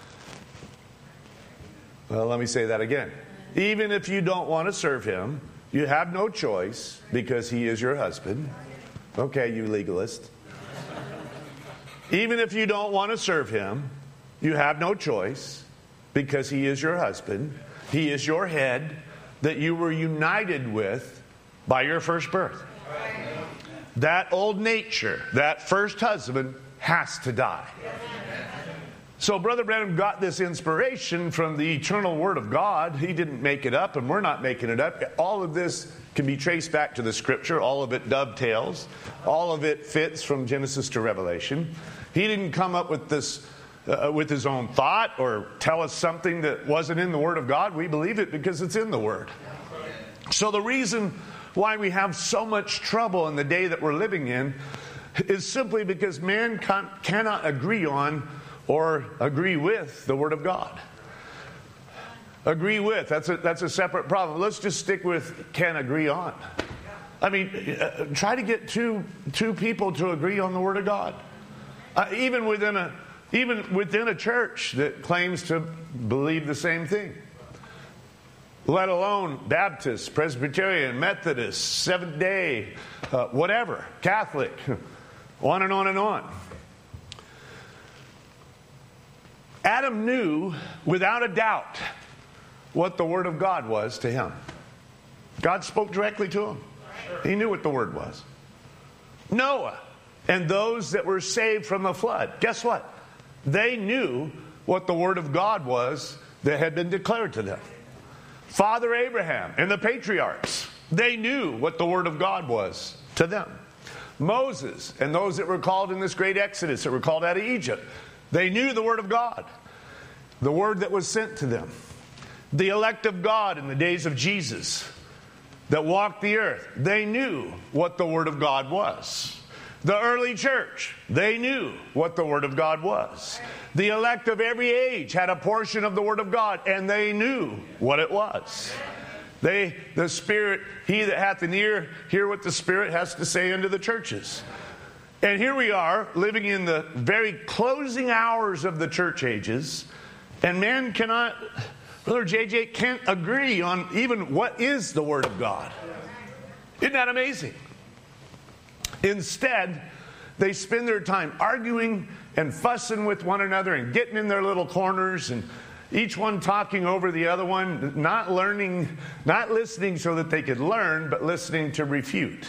Well, let me say that again. Even if you don't want to serve him, you have no choice because he is your husband. Okay, you legalist. Even if you don't want to serve him, you have no choice because he is your husband. He is your head that you were united with by your first birth. That old nature, that first husband, has to die. So Brother Branham got this inspiration from the eternal Word of God. He didn't make it up, and we're not making it up. All of this can be traced back to the Scripture. All of it dovetails. All of it fits from Genesis to Revelation. He didn't come up with this uh, with his own thought or tell us something that wasn't in the Word of God. We believe it because it's in the Word. So the reason why we have so much trouble in the day that we're living in is simply because man can, cannot agree on or agree with the Word of God. Agree with, that's a, that's a separate problem. Let's just stick with can agree on. I mean, uh, try to get two two people to agree on the Word of God. Uh, even within a even within a church that claims to believe the same thing. Let alone Baptist, Presbyterian, Methodist, Seventh Day, uh, whatever, Catholic, on and on and on. Adam knew without a doubt what the Word of God was to him. God spoke directly to him. He knew what the word was. Noah and those that were saved from the flood, guess what? They knew what the word of God was that had been declared to them. Father Abraham and the patriarchs, they knew what the word of God was to them. Moses and those that were called in this great exodus that were called out of Egypt, they knew the word of God, the word that was sent to them. The elect of God in the days of Jesus that walked the earth, they knew what the word of God was. The early church, they knew what the word of God was. The elect of every age had a portion of the word of God, and they knew what it was. They, the Spirit, he that hath an ear, hear what the Spirit has to say unto the churches. And here we are, living in the very closing hours of the church ages, and man cannot, Brother J J can't agree on even what is the Word of God. Isn't that amazing? Instead, they spend their time arguing and fussing with one another and getting in their little corners, and each one talking over the other one, not learning, not listening so that they could learn, but listening to refute.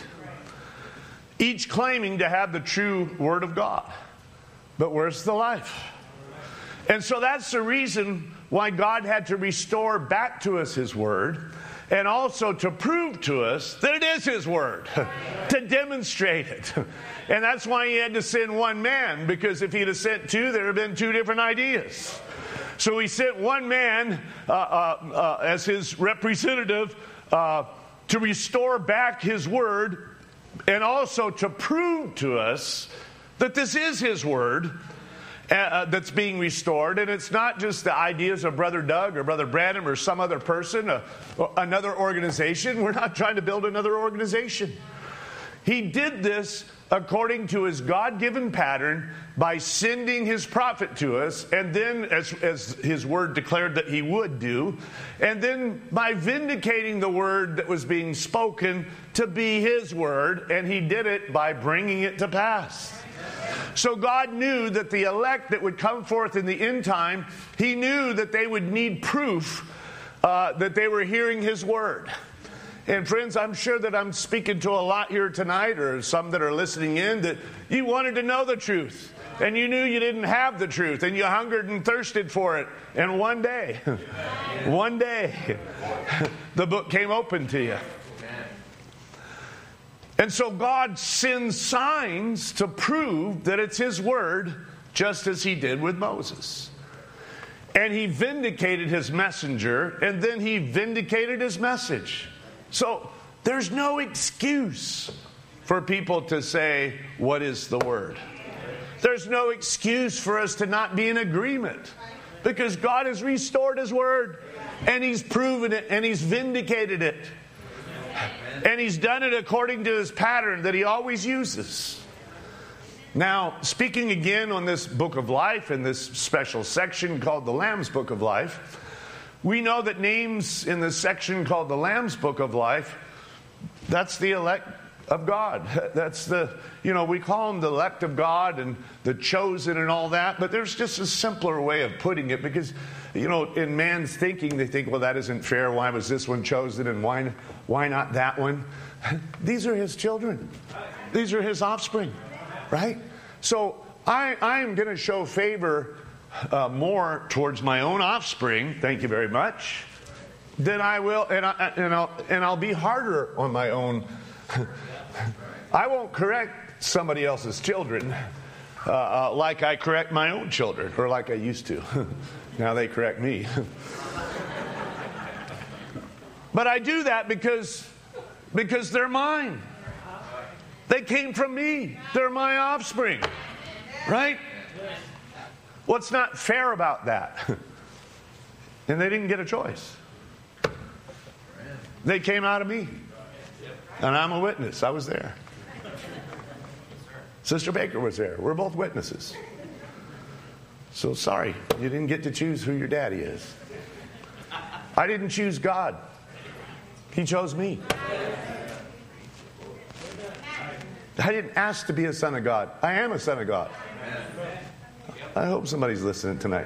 Each claiming to have the true Word of God. But where's the life? And so that's the reason why God had to restore back to us His Word, and also to prove to us that it is His Word, to demonstrate it. And that's why He had to send one man, because if He'd have sent two, there would have been two different ideas. So He sent one man uh, uh, uh, as His representative uh, to restore back His Word, and also to prove to us that this is His Word uh, that's being restored. And it's not just the ideas of Brother Doug or Brother Branham or some other person, uh, another organization. We're not trying to build another organization. He did this according to His God-given pattern by sending His prophet to us, and then as, as His Word declared that He would do, and then by vindicating the Word that was being spoken to be His Word, and He did it by bringing it to pass. So God knew that the elect that would come forth in the end time, He knew that they would need proof uh, that they were hearing His Word. And friends, I'm sure that I'm speaking to a lot here tonight, or some that are listening in, that you wanted to know the truth, and you knew you didn't have the truth, and you hungered and thirsted for it. And one day, one day, the book came open to you. And so God sends signs to prove that it's His Word, just as He did with Moses. And He vindicated His messenger, and then He vindicated His message. So there's no excuse for people to say, what is the Word? There's no excuse for us to not be in agreement, because God has restored His Word, and He's proven it, and He's vindicated it. And He's done it according to His pattern that He always uses. Now, speaking again on this book of life, in this special section called the Lamb's Book of Life, we know that names in this section called the Lamb's Book of Life, that's the elect of God. That's the, you know, we call them the elect of God and the chosen and all that, but there's just a simpler way of putting it, because, you know, in man's thinking, they think, well, that isn't fair. Why was this one chosen and why, why not that one? These are His children. These are His offspring, right? So I, I'm going to show favor Uh, more towards my own offspring, thank you very much, than I will, and, I, and, I'll, and I'll be harder on my own. I won't correct somebody else's children uh, uh, like I correct my own children, or like I used to. Now they correct me. But I do that because, because they're mine. They came from me. They're my offspring, right? What's not fair about that? And they didn't get a choice. They came out of me. And I'm a witness. I was there. Sister Baker was there. We're both witnesses. So sorry, you didn't get to choose who your daddy is. I didn't choose God. He chose me. I didn't ask to be a son of God. I am a son of God. I hope somebody's listening tonight.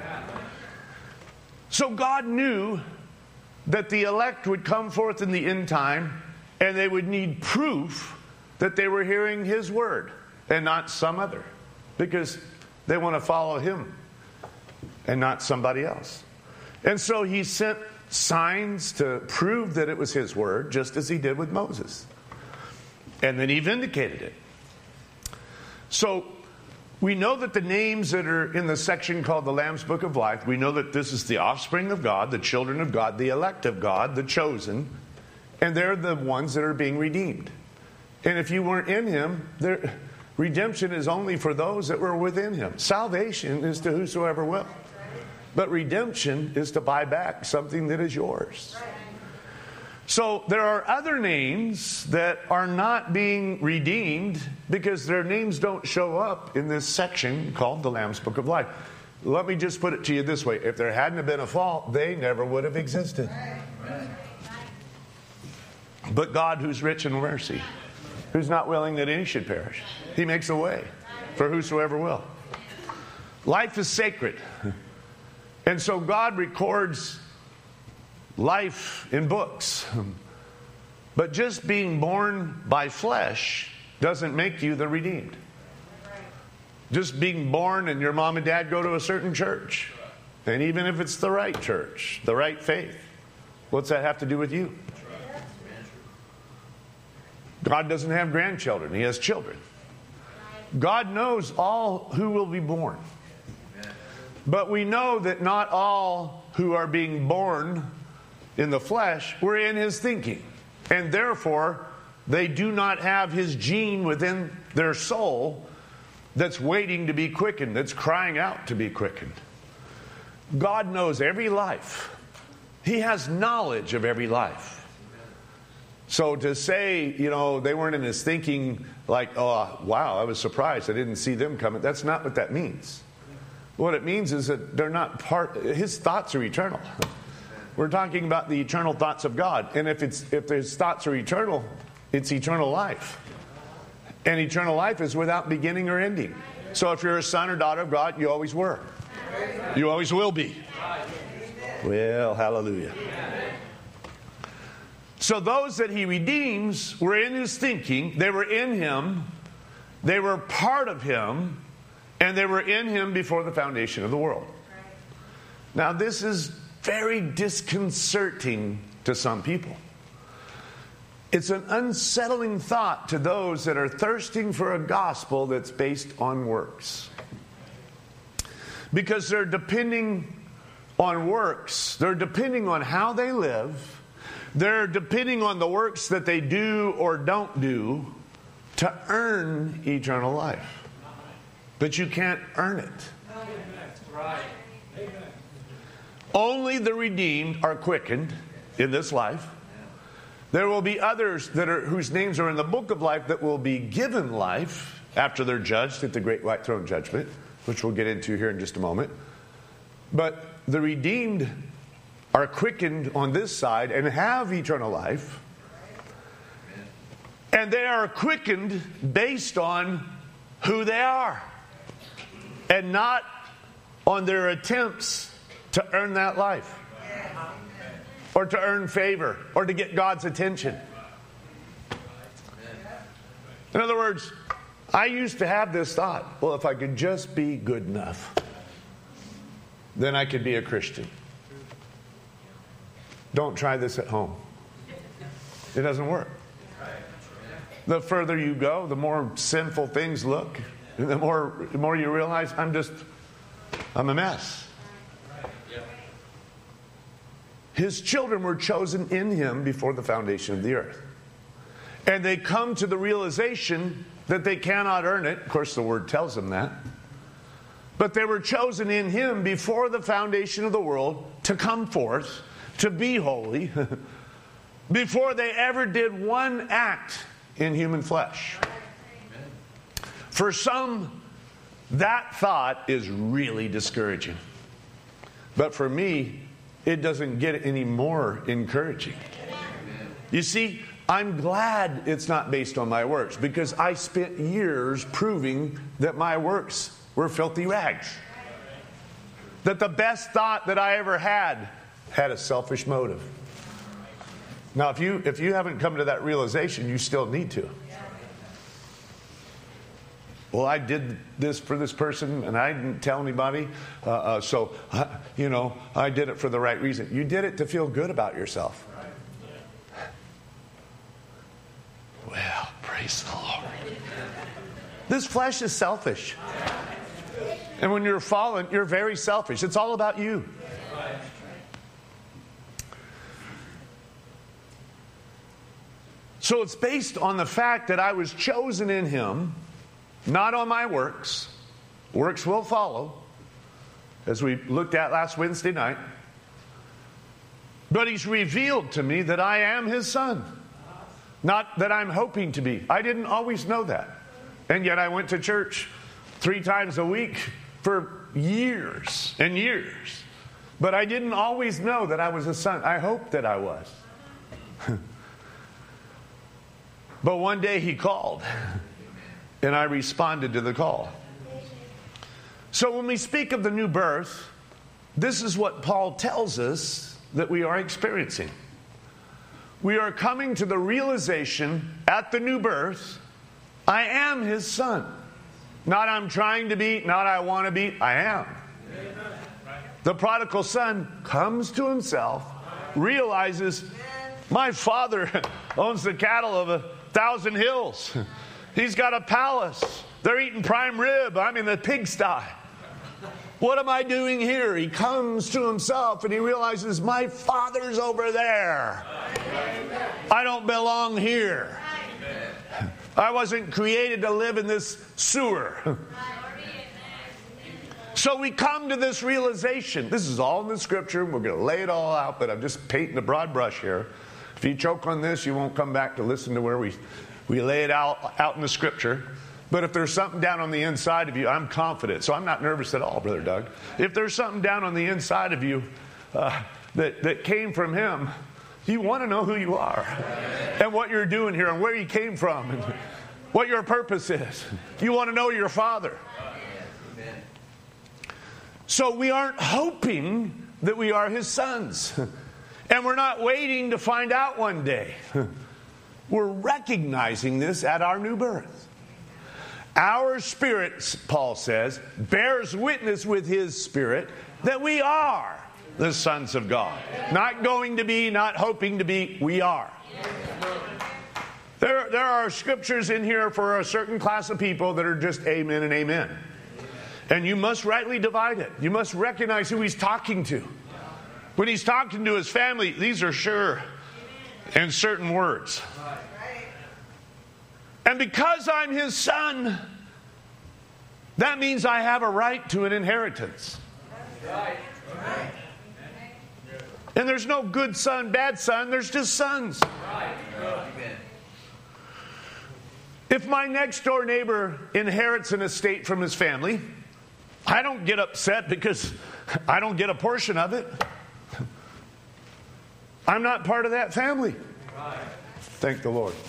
So God knew that the elect would come forth in the end time, And they would need proof that they were hearing his word and not some other, because they want to follow him and not somebody else. And so he sent signs to prove that it was his word, just as he did with Moses. And then he vindicated it. So we know that the names that are in the section called the Lamb's Book of Life, we know that this is the offspring of God, the children of God, the elect of God, the chosen, and they're the ones that are being redeemed. And if you weren't in him, there, redemption is only for those that were within him. Salvation is to whosoever will. But redemption is to buy back something that is yours. So there are other names that are not being redeemed because their names don't show up in this section called the Lamb's Book of Life. Let me just put it to you this way. If there hadn't have been a fault, they never would have existed. But God, who's rich in mercy, who's not willing that any should perish, he makes a way for whosoever will. Life is sacred. And so God records life in books. But just being born by flesh doesn't make you the redeemed. Just being born and your mom and dad go to a certain church, and even if it's the right church, the right faith, what's that have to do with you? God doesn't have grandchildren. He has children. God knows all who will be born. But we know that not all who are being born in the flesh were in his thinking. And therefore, they do not have his gene within their soul that's waiting to be quickened, that's crying out to be quickened. God knows every life. He has knowledge of every life. So to say, you know, they weren't in his thinking like, oh, wow, I was surprised I didn't see them coming. That's not what that means. What it means is that they're not part, his thoughts are eternal. We're talking about the eternal thoughts of God. And if it's if his thoughts are eternal, it's eternal life. And eternal life is without beginning or ending. So if you're a son or daughter of God, you always were. You always will be. Well, hallelujah. So those that he redeems were in his thinking. They were in him. They were part of him. And they were in him before the foundation of the world. Now, this is very disconcerting to some people. It's an unsettling thought to those that are thirsting for a gospel that's based on works. Because they're depending on works. They're depending on how they live. They're depending on the works that they do or don't do to earn eternal life. But you can't earn it. Right. Only the redeemed are quickened in this life. There will be others that are whose names are in the book of life that will be given life after they're judged at the great white throne judgment, which we'll get into here in just a moment. But the redeemed are quickened on this side and have eternal life. And they are quickened based on who they are. And not on their attempts to earn that life. Or to earn favor. Or to get God's attention. In other words, I used to have this thought. Well, if I could just be good enough, then I could be a Christian. Don't try this at home. It doesn't work. The further you go, the more sinful things look. The more, the more you realize, I'm just, I'm a mess. His children were chosen in him before the foundation of the earth. And they come to the realization that they cannot earn it. Of course, the word tells them that. But they were chosen in him before the foundation of the world to come forth, to be holy, before they ever did one act in human flesh. For some, that thought is really discouraging. But for me, it doesn't get any more encouraging. You see, I'm glad it's not based on my works, because I spent years proving that my works were filthy rags. That the best thought that I ever had had a selfish motive. Now, if you if you haven't come to that realization, you still need to. Well, I did this for this person, and I didn't tell anybody, uh, uh, so, uh, you know, I did it for the right reason. You did it to feel good about yourself. Well, praise the Lord. This flesh is selfish. And when you're fallen, you're very selfish. It's all about you. So it's based on the fact that I was chosen in Him, not on my works. Works will follow, as we looked at last Wednesday night. But He's revealed to me that I am His son. Not that I'm hoping to be. I didn't always know that. And yet I went to church three times a week for years and years. But I didn't always know that I was a son. I hoped that I was. But one day He called. And I responded to the call. So when we speak of the new birth, this is what Paul tells us that we are experiencing. We are coming to the realization at the new birth, I am His son. Not I'm trying to be, not I want to be, I am. The prodigal son comes to himself, realizes, my father owns the cattle of a thousand hills. He's got a palace. They're eating prime rib. I'm in the pigsty. What am I doing here? He comes to himself and he realizes my father's over there. I don't belong here. I wasn't created to live in this sewer. So we come to this realization. This is all in the scripture. We're going to lay it all out, but I'm just painting a broad brush here. If you choke on this, you won't come back to listen to where we, we lay it out, out in the scripture. But if there's something down on the inside of you, I'm confident. So I'm not nervous at all, Brother Doug. If there's something down on the inside of you uh, that, that came from Him, you want to know who you are and what you're doing here and where you came from and what your purpose is. You want to know your Father. So we aren't hoping that we are His sons. And we're not waiting to find out one day. We're recognizing this at our new birth. Our spirit, Paul says, bears witness with His Spirit that we are the sons of God. Not going to be, not hoping to be, we are. There, there are scriptures in here for a certain class of people that are just amen and amen. And you must rightly divide it. You must recognize who He's talking to. When He's talking to His family, these are sure and certain words. And because I'm His son, that means I have a right to an inheritance. And there's no good son, bad son. There's just sons. If my next door neighbor inherits an estate from his family, I don't get upset because I don't get a portion of it. I'm not part of that family. Thank the Lord.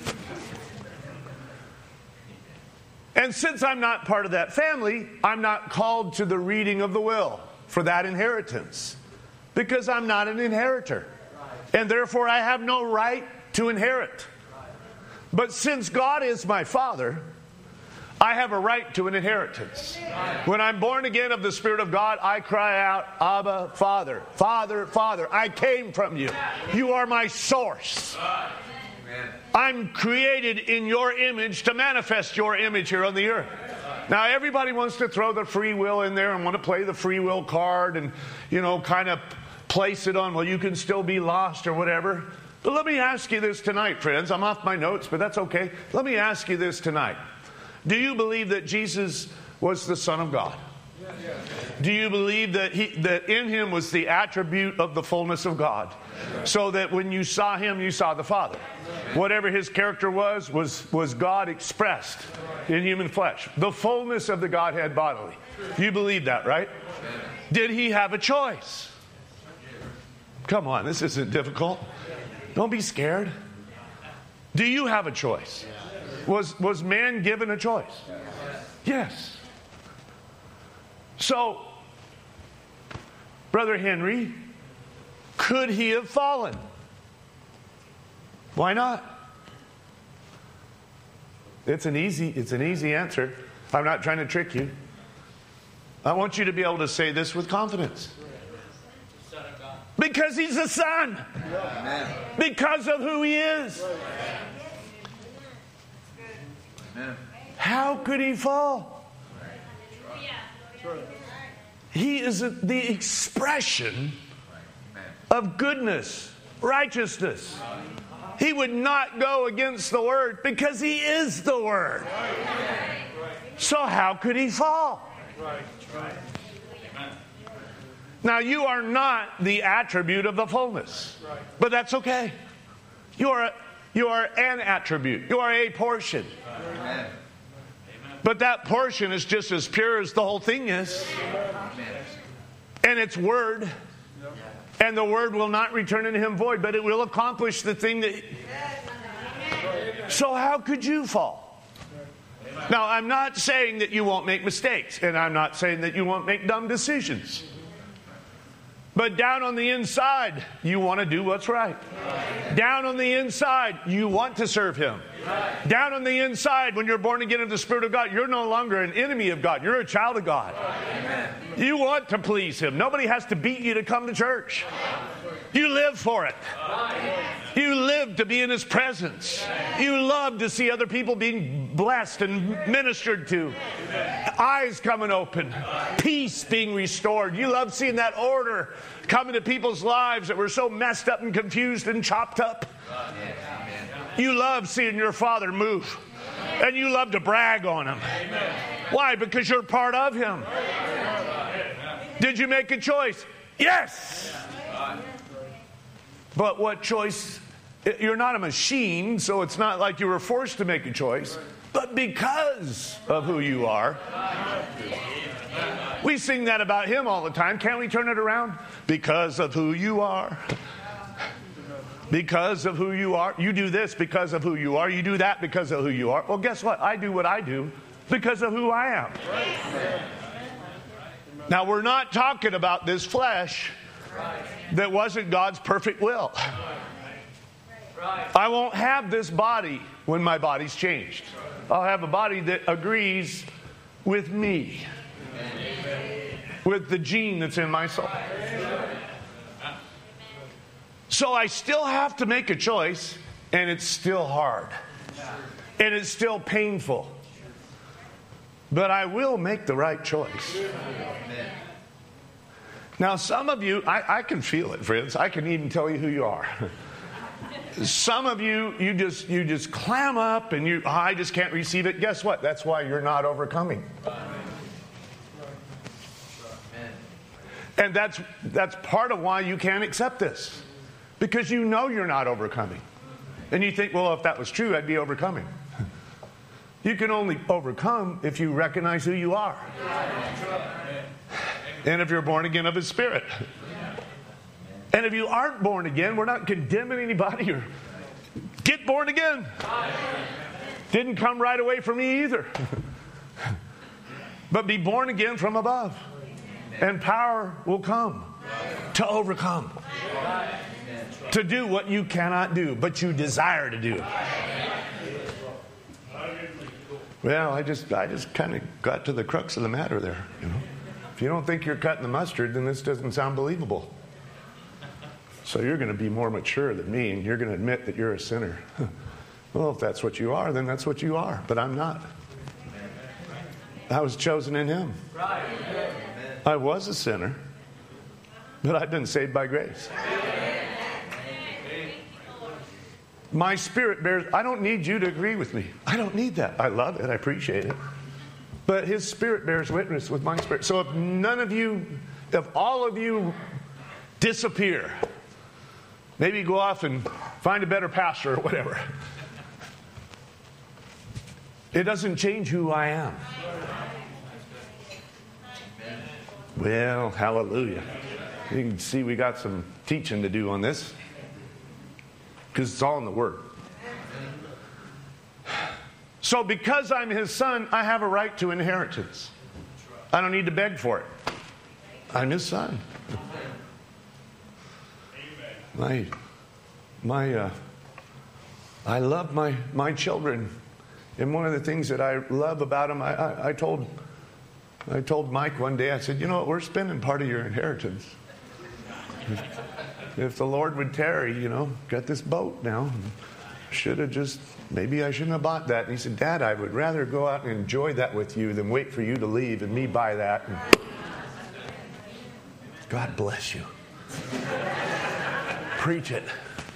And since I'm not part of that family, I'm not called to the reading of the will for that inheritance. Because I'm not an inheritor. And therefore I have no right to inherit. But since God is my Father, I have a right to an inheritance. When I'm born again of the Spirit of God, I cry out, Abba, Father, Father, Father, I came from you. You are my source. I'm created in your image to manifest your image here on the earth. Now, everybody wants to throw the free will in there and want to play the free will card and, you know, kind of place it on, well, you can still be lost or whatever. But let me ask you this tonight, friends. I'm off my notes, but that's okay. Let me ask you this tonight. Do you believe that Jesus was the Son of God? Do you believe that he, that in Him was the attribute of the fullness of God? So that when you saw Him, you saw the Father. Whatever His character was, was, was God expressed in human flesh. The fullness of the Godhead bodily. You believe that, right? Did He have a choice? Come on, this isn't difficult. Don't be scared. Do you have a choice? Was, was man given a choice? Yes. So, Brother Henry, could he have fallen? Why not? It's an easy, it's an easy answer. I'm not trying to trick you. I want you to be able to say this with confidence. Because he's the Son. Because of who he is. How could he fall? He is the expression of goodness, righteousness. He would not go against the Word because he is the Word. So how could he fall? Now, you are not the attribute of the fullness, but that's okay. You are, you are an attribute. You are a portion. But that portion is just as pure as the whole thing is. And it's Word. And the Word will not return unto him void, but it will accomplish the thing that... So how could you fall? Now, I'm not saying that you won't make mistakes, and I'm not saying that you won't make dumb decisions. But down on the inside, you want to do what's right. Down on the inside, you want to serve him. Down on the inside, when you're born again of the Spirit of God, you're no longer an enemy of God. You're a child of God. You want to please him. Nobody has to beat you to come to church. You live for it. You live to be in his presence. You love to see other people being blessed and ministered to. Eyes coming open. Peace being restored. You love seeing that order come into people's lives that were so messed up and confused and chopped up. You love seeing your Father move. And you love to brag on him. Why? Because you're part of him. Did you make a choice? Yes. But what choice? You're not a machine, so it's not like you were forced to make a choice. But because of who you are. We sing that about him all the time. Can't we turn it around? Because of who you are. Because of who you are. You do this because of who you are. You do that because of who you are. Well, guess what? I do what I do because of who I am. Now, we're not talking about this flesh that wasn't God's perfect will. I won't have this body when my body's changed. I'll have a body that agrees with me, with the gene that's in my soul. So I still have to make a choice, and it's still hard. And it's still painful. But I will make the right choice. Now, some of you, I, I can feel it, friends. I can even tell you who you are. Some of you, you just you just clam up and you, oh, I just can't receive it. Guess what? That's why you're not overcoming. And that's that's part of why you can't accept this. Because you know you're not overcoming. And you think, well, if that was true, I'd be overcoming. You can only overcome if you recognize who you are. And if you're born again of his Spirit. And if you aren't born again, we're not condemning anybody. Or get born again. Didn't come right away from me either. But be born again from above. And power will come to overcome. To do what you cannot do, but you desire to do. Well, I just I just kind of got to the crux of the matter there. You know, if you don't think you're cutting the mustard, then this doesn't sound believable. So you're going to be more mature than me, and you're going to admit that you're a sinner. Well, if that's what you are, then that's what you are. But I'm not. I was chosen in him. I was a sinner, but I've been saved by grace. My spirit bears... I don't need you to agree with me. I don't need that. I love it. I appreciate it. But his Spirit bears witness with my spirit. So if none of you, if all of you disappear, maybe go off and find a better pastor or whatever, it doesn't change who I am. Well, hallelujah. You can see we got some teaching to do on this. Because it's all in the Word. So because I'm his son, I have a right to inheritance. I don't need to beg for it. I'm his son. My, my, uh, I love my, my children. And one of the things that I love about them, I, I, I told I told Mike one day, I said, you know what, we're spending part of your inheritance. If, if the Lord would tarry, you know, got this boat now. Should have just, maybe I shouldn't have bought that. And he said, Dad, I would rather go out and enjoy that with you than wait for you to leave and me buy that. And God bless you. Preach it.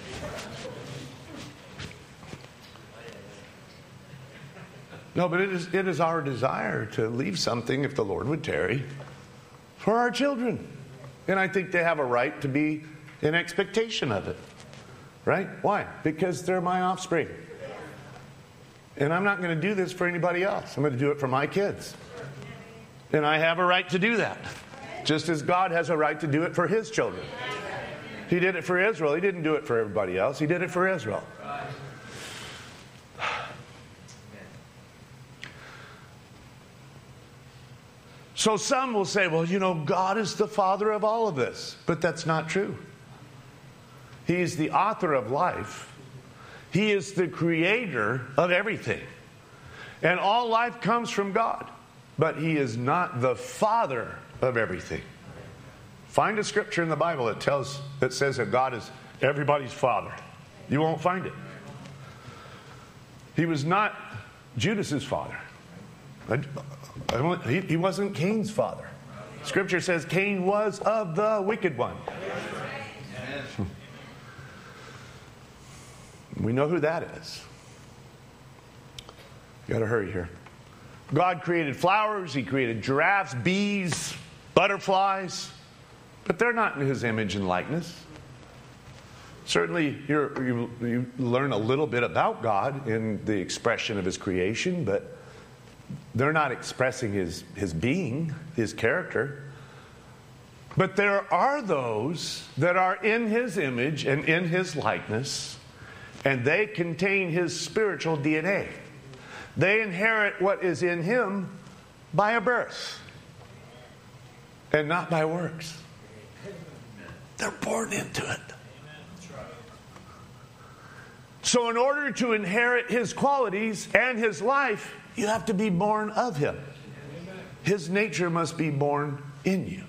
No, but it is, it is our desire to leave something, if the Lord would tarry, for our children. And I think they have a right to be in expectation of it. Right? Why? Because they're my offspring. And I'm not going to do this for anybody else. I'm going to do it for my kids. And I have a right to do that. Just as God has a right to do it for His children. He did it for Israel. He didn't do it for everybody else. He did it for Israel. So some will say, well, you know, God is the Father of all of this. But that's not true. He is the author of life. He is the creator of everything. And all life comes from God. But He is not the Father of everything. Find a scripture in the Bible that tells that says that God is everybody's father. You won't find it. He was not Judas's father. I, I don't, he, he wasn't Cain's father. Scripture says Cain was of the wicked one. We know who that is. You got to hurry here. God created flowers. He created giraffes, bees, butterflies. But they're not in His image and likeness. Certainly, you're, you, you learn a little bit about God in the expression of His creation, but they're not expressing His, his being, His character. But there are those that are in His image and in His likeness, and they contain His spiritual D N A. They inherit what is in Him by a birth, and not by works. They're born into it. So in order to inherit His qualities and His life, you have to be born of Him. His nature must be born in you.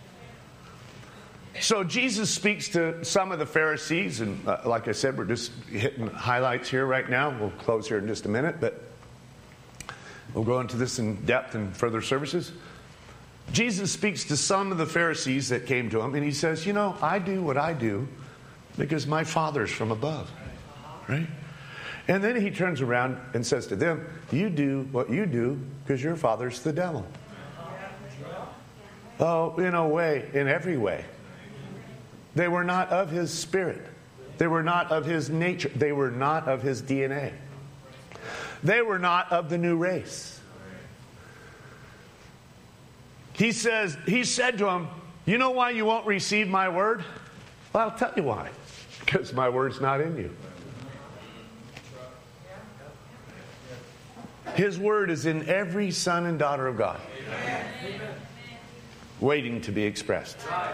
So Jesus speaks to some of the Pharisees, and uh, like I said, we're just hitting highlights here right now. We'll close here in just a minute, but we'll go into this in depth in further services. Jesus speaks to some of the Pharisees that came to Him, and He says, you know, I do what I do because my Father's from above. Right? And then He turns around and says to them, you do what you do because your father's the devil. Oh, in a way, in every way. They were not of His spirit. They were not of His nature. They were not of His D N A. They were not of the new race. He says, He said to them, you know why you won't receive my word? Well, I'll tell you why. Because my word's not in you. His word is in every son and daughter of God. Amen. Waiting to be expressed.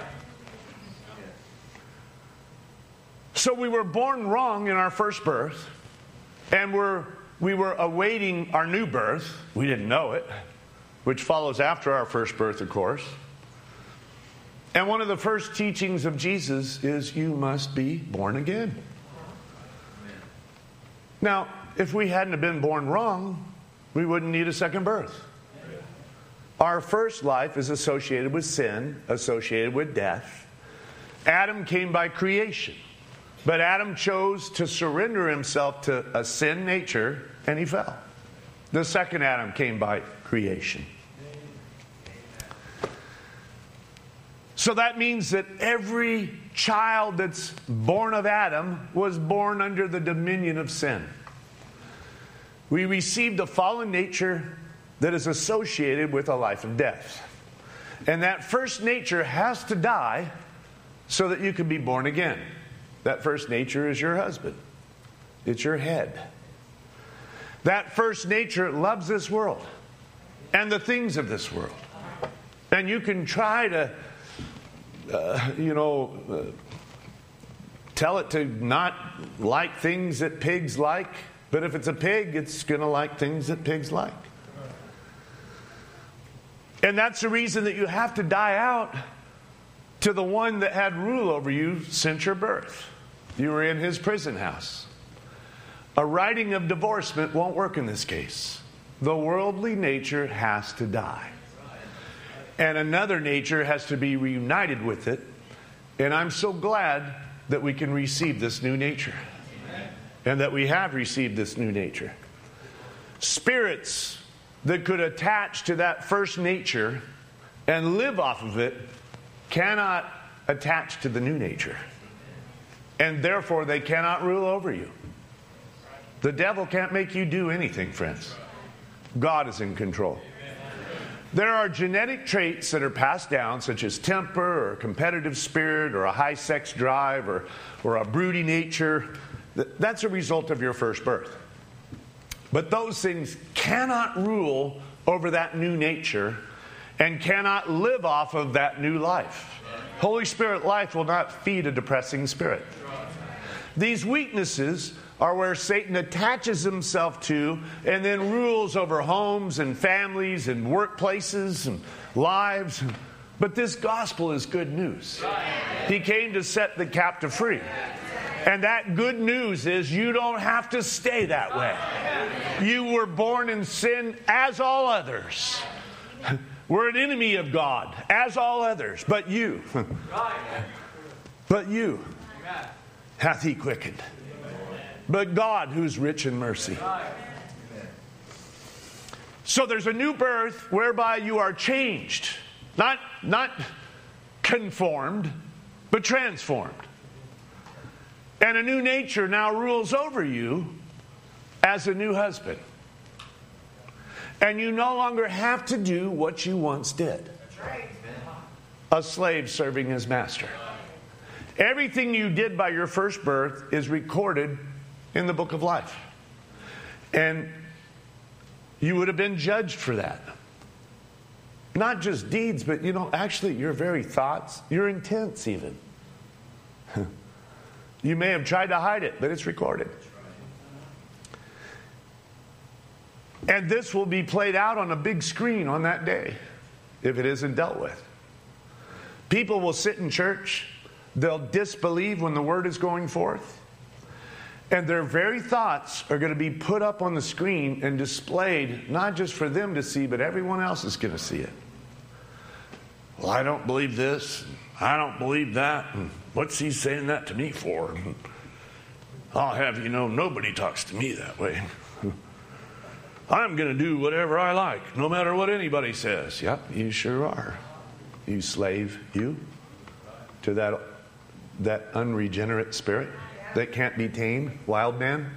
So we were born wrong in our first birth, and we're, we were awaiting our new birth. We didn't know it, which follows after our first birth, of course. And one of the first teachings of Jesus is you must be born again. Now, if we hadn't have been born wrong, we wouldn't need a second birth. Our first life is associated with sin, associated with death. Adam came by creation. But Adam chose to surrender himself to a sin nature, and he fell. The second Adam came by creation. So that means that every child that's born of Adam was born under the dominion of sin. We received a fallen nature that is associated with a life of death. And that first nature has to die so that you can be born again. That first nature is your husband. It's your head. That first nature loves this world and the things of this world. And you can try to, uh, you know, uh, Tell it to not like things that pigs like. But if it's a pig, it's going to like things that pigs like. And that's the reason that you have to die out to the one that had rule over you since your birth. You were in his prison house. A writing of divorcement won't work in this case. The worldly nature has to die. And another nature has to be reunited with it. And I'm so glad that we can receive this new nature. And that we have received this new nature. Spirits that could attach to that first nature and live off of it cannot attach to the new nature. And therefore they cannot rule over you. The devil can't make you do anything, friends. God is in control. There are genetic traits that are passed down, such as temper or a competitive spirit or a high sex drive or, or a broody nature. That's a result of your first birth. But those things cannot rule over that new nature and cannot live off of that new life. Holy Spirit life will not feed a depressing spirit. These weaknesses are where Satan attaches himself to and then rules over homes and families and workplaces and lives. But this gospel is good news. He came to set the captive free. And that good news is you don't have to stay that way. You were born in sin as all others. We're an enemy of God as all others. But you, but you hath he quickened. But God who's rich in mercy. So there's a new birth whereby you are changed. Not, not conformed, but transformed. And a new nature now rules over you as a new husband. And you no longer have to do what you once did. A slave serving his master. Everything you did by your first birth is recorded in the book of life. And you would have been judged for that. Not just deeds, but, you know, actually your very thoughts, your intents even. You may have tried to hide it, but it's recorded. And this will be played out on a big screen on that day, if it isn't dealt with. People will sit in church. They'll disbelieve when the word is going forth. And their very thoughts are going to be put up on the screen and displayed, not just for them to see, but everyone else is going to see it. Well, I don't believe this. I don't believe that. And what's he saying that to me for? And I'll have you know, nobody talks to me that way. I'm going to do whatever I like, no matter what anybody says. Yep, you sure are. You slave, you, to that, that unregenerate spirit that can't be tamed, wild man.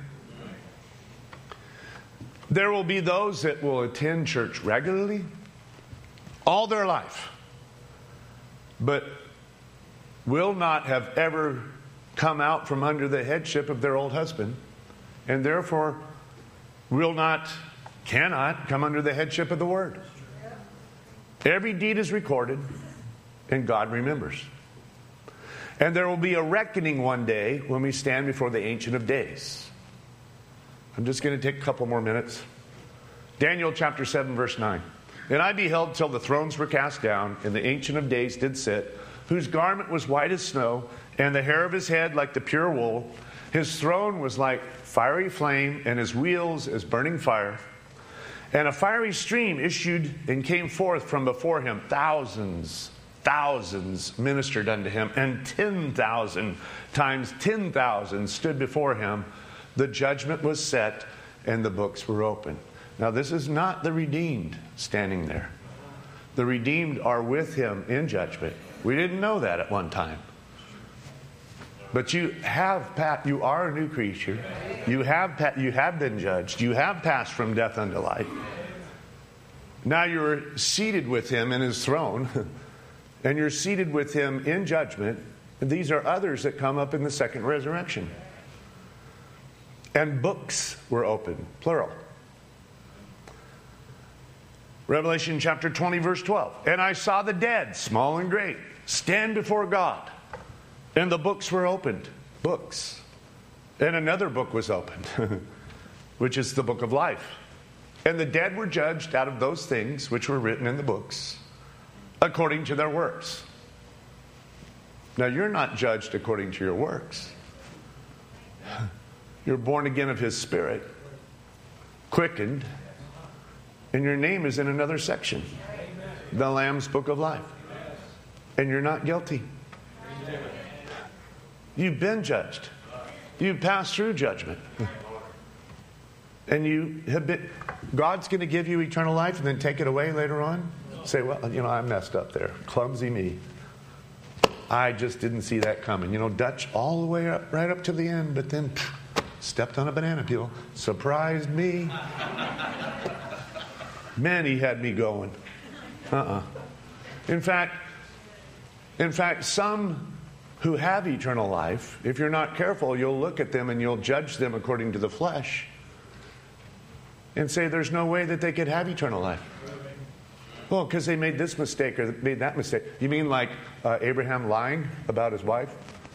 There will be those that will attend church regularly all their life, but will not have ever come out from under the headship of their old husband, and therefore will not, cannot come under the headship of the Word. Every deed is recorded, and God remembers. And there will be a reckoning one day when we stand before the Ancient of Days. I'm just going to take a couple more minutes. Daniel chapter seven, verse nine. And I beheld till the thrones were cast down, and the Ancient of Days did sit, whose garment was white as snow, and the hair of his head like the pure wool. His throne was like fiery flame, and his wheels as burning fire. And a fiery stream issued and came forth from before him. Thousands, thousands ministered unto him, and ten thousand times ten thousand stood before him. The judgment was set, and the books were opened. Now, this is not the redeemed standing there. The redeemed are with him in judgment. We didn't know that at one time. But you have, Pat, you are a new creature. You have, you have been judged. You have passed from death unto life. Now you're seated with him in his throne, and you're seated with him in judgment. And these are others that come up in the second resurrection. And books were opened, plural. Revelation chapter twenty, verse twelve. And I saw the dead, small and great, stand before God. And the books were opened. books. And another book was opened, which is the book of life. And the dead were judged out of those things which were written in the books, according to their works. Now, you're not judged according to your works. You're born again of His Spirit, quickened, and your name is in another section, the Lamb's Book of Life. And you're not guilty. You've been judged. You've passed through judgment. And you have been, God's going to give you eternal life and then take it away later on? Say, well, you know, I messed up there. Clumsy me. I just didn't see that coming. You know, Dutch all the way up, right up to the end, but then pff, stepped on a banana peel. Surprised me. Man, he had me going. Uh-uh. In fact, in fact, some who have eternal life, if you're not careful, you'll look at them and you'll judge them according to the flesh and say there's no way that they could have eternal life. Well, because they made this mistake or made that mistake. You mean like uh, Abraham lying about his wife?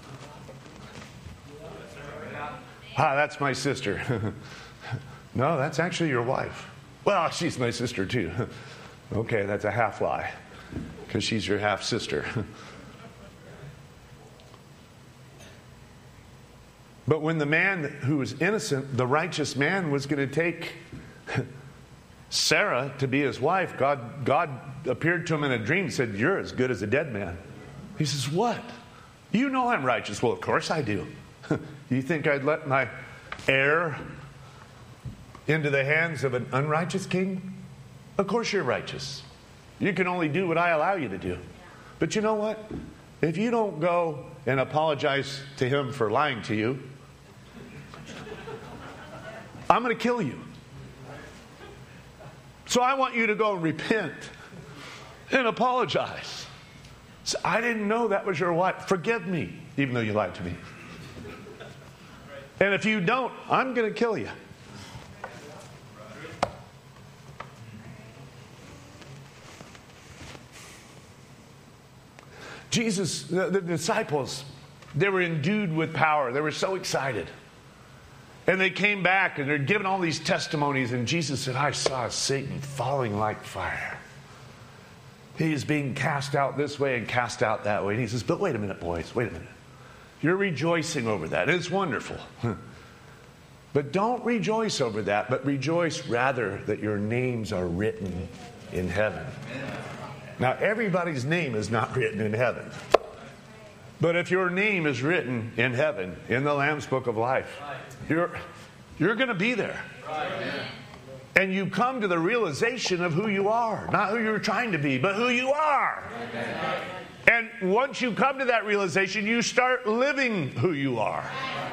Ah, that's my sister. No, that's actually your wife. Well, she's my sister too. Okay, that's a half lie because she's your half sister. But when the man who was innocent, the righteous man, was going to take Sarah to be his wife, God, God appeared to him in a dream and said, "You're as good as a dead man." He says, "What? You know I'm righteous." "Well, of course I do." "You think I'd let my heir into the hands of an unrighteous king? Of course you're righteous. You can only do what I allow you to do. But you know what? If you don't go and apologize to him for lying to you, I'm going to kill you. So I want you to go and repent and apologize. So I didn't know that was your wife. Forgive me, even though you lied to me. And if you don't, I'm going to kill you." Jesus, the, the disciples, they were endued with power. They were so excited. And they came back and they're giving all these testimonies. And Jesus said, "I saw Satan falling like fire. He is being cast out this way and cast out that way." And he says, "But wait a minute, boys, wait a minute. You're rejoicing over that. It's wonderful. But don't rejoice over that, but rejoice rather that your names are written in heaven." Now, everybody's name is not written in heaven. But if your name is written in heaven, in the Lamb's Book of Life, you're, you're going to be there. And you come to the realization of who you are. Not who you're trying to be, but who you are. And once you come to that realization, you start living who you are.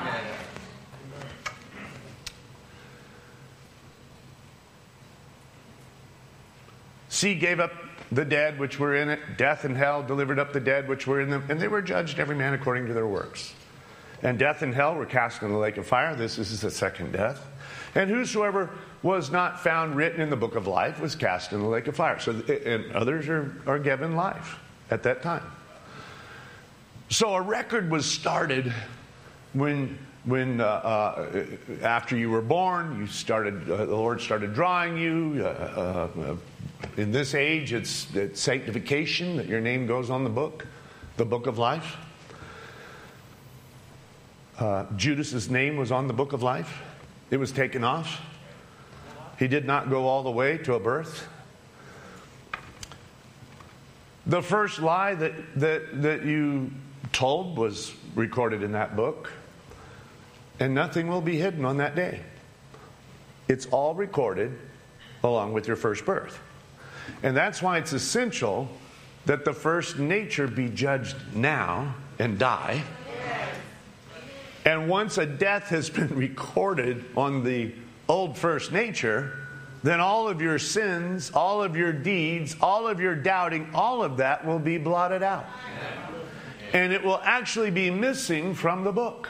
Sea gave up the dead which were in it. Death and hell delivered up the dead which were in them. And they were judged every man according to their works. And death and hell were cast in the lake of fire. This is the second death. And whosoever was not found written in the book of life was cast in the lake of fire. So, and others are, are given life at that time. So a record was started when, when uh, uh, after you were born, you started. Uh, the Lord started drawing you. Uh, uh, in this age, it's, it's sanctification that your name goes on the book, the book of life. Uh, Judas's name was on the book of life. It was taken off. He did not go all the way to a birth. The first lie that, that, that you told was recorded in that book. And nothing will be hidden on that day. It's all recorded along with your first birth. And that's why it's essential that the first nature be judged now and die. And once a death has been recorded on the old first nature, then all of your sins, all of your deeds, all of your doubting, all of that will be blotted out. And it will actually be missing from the book.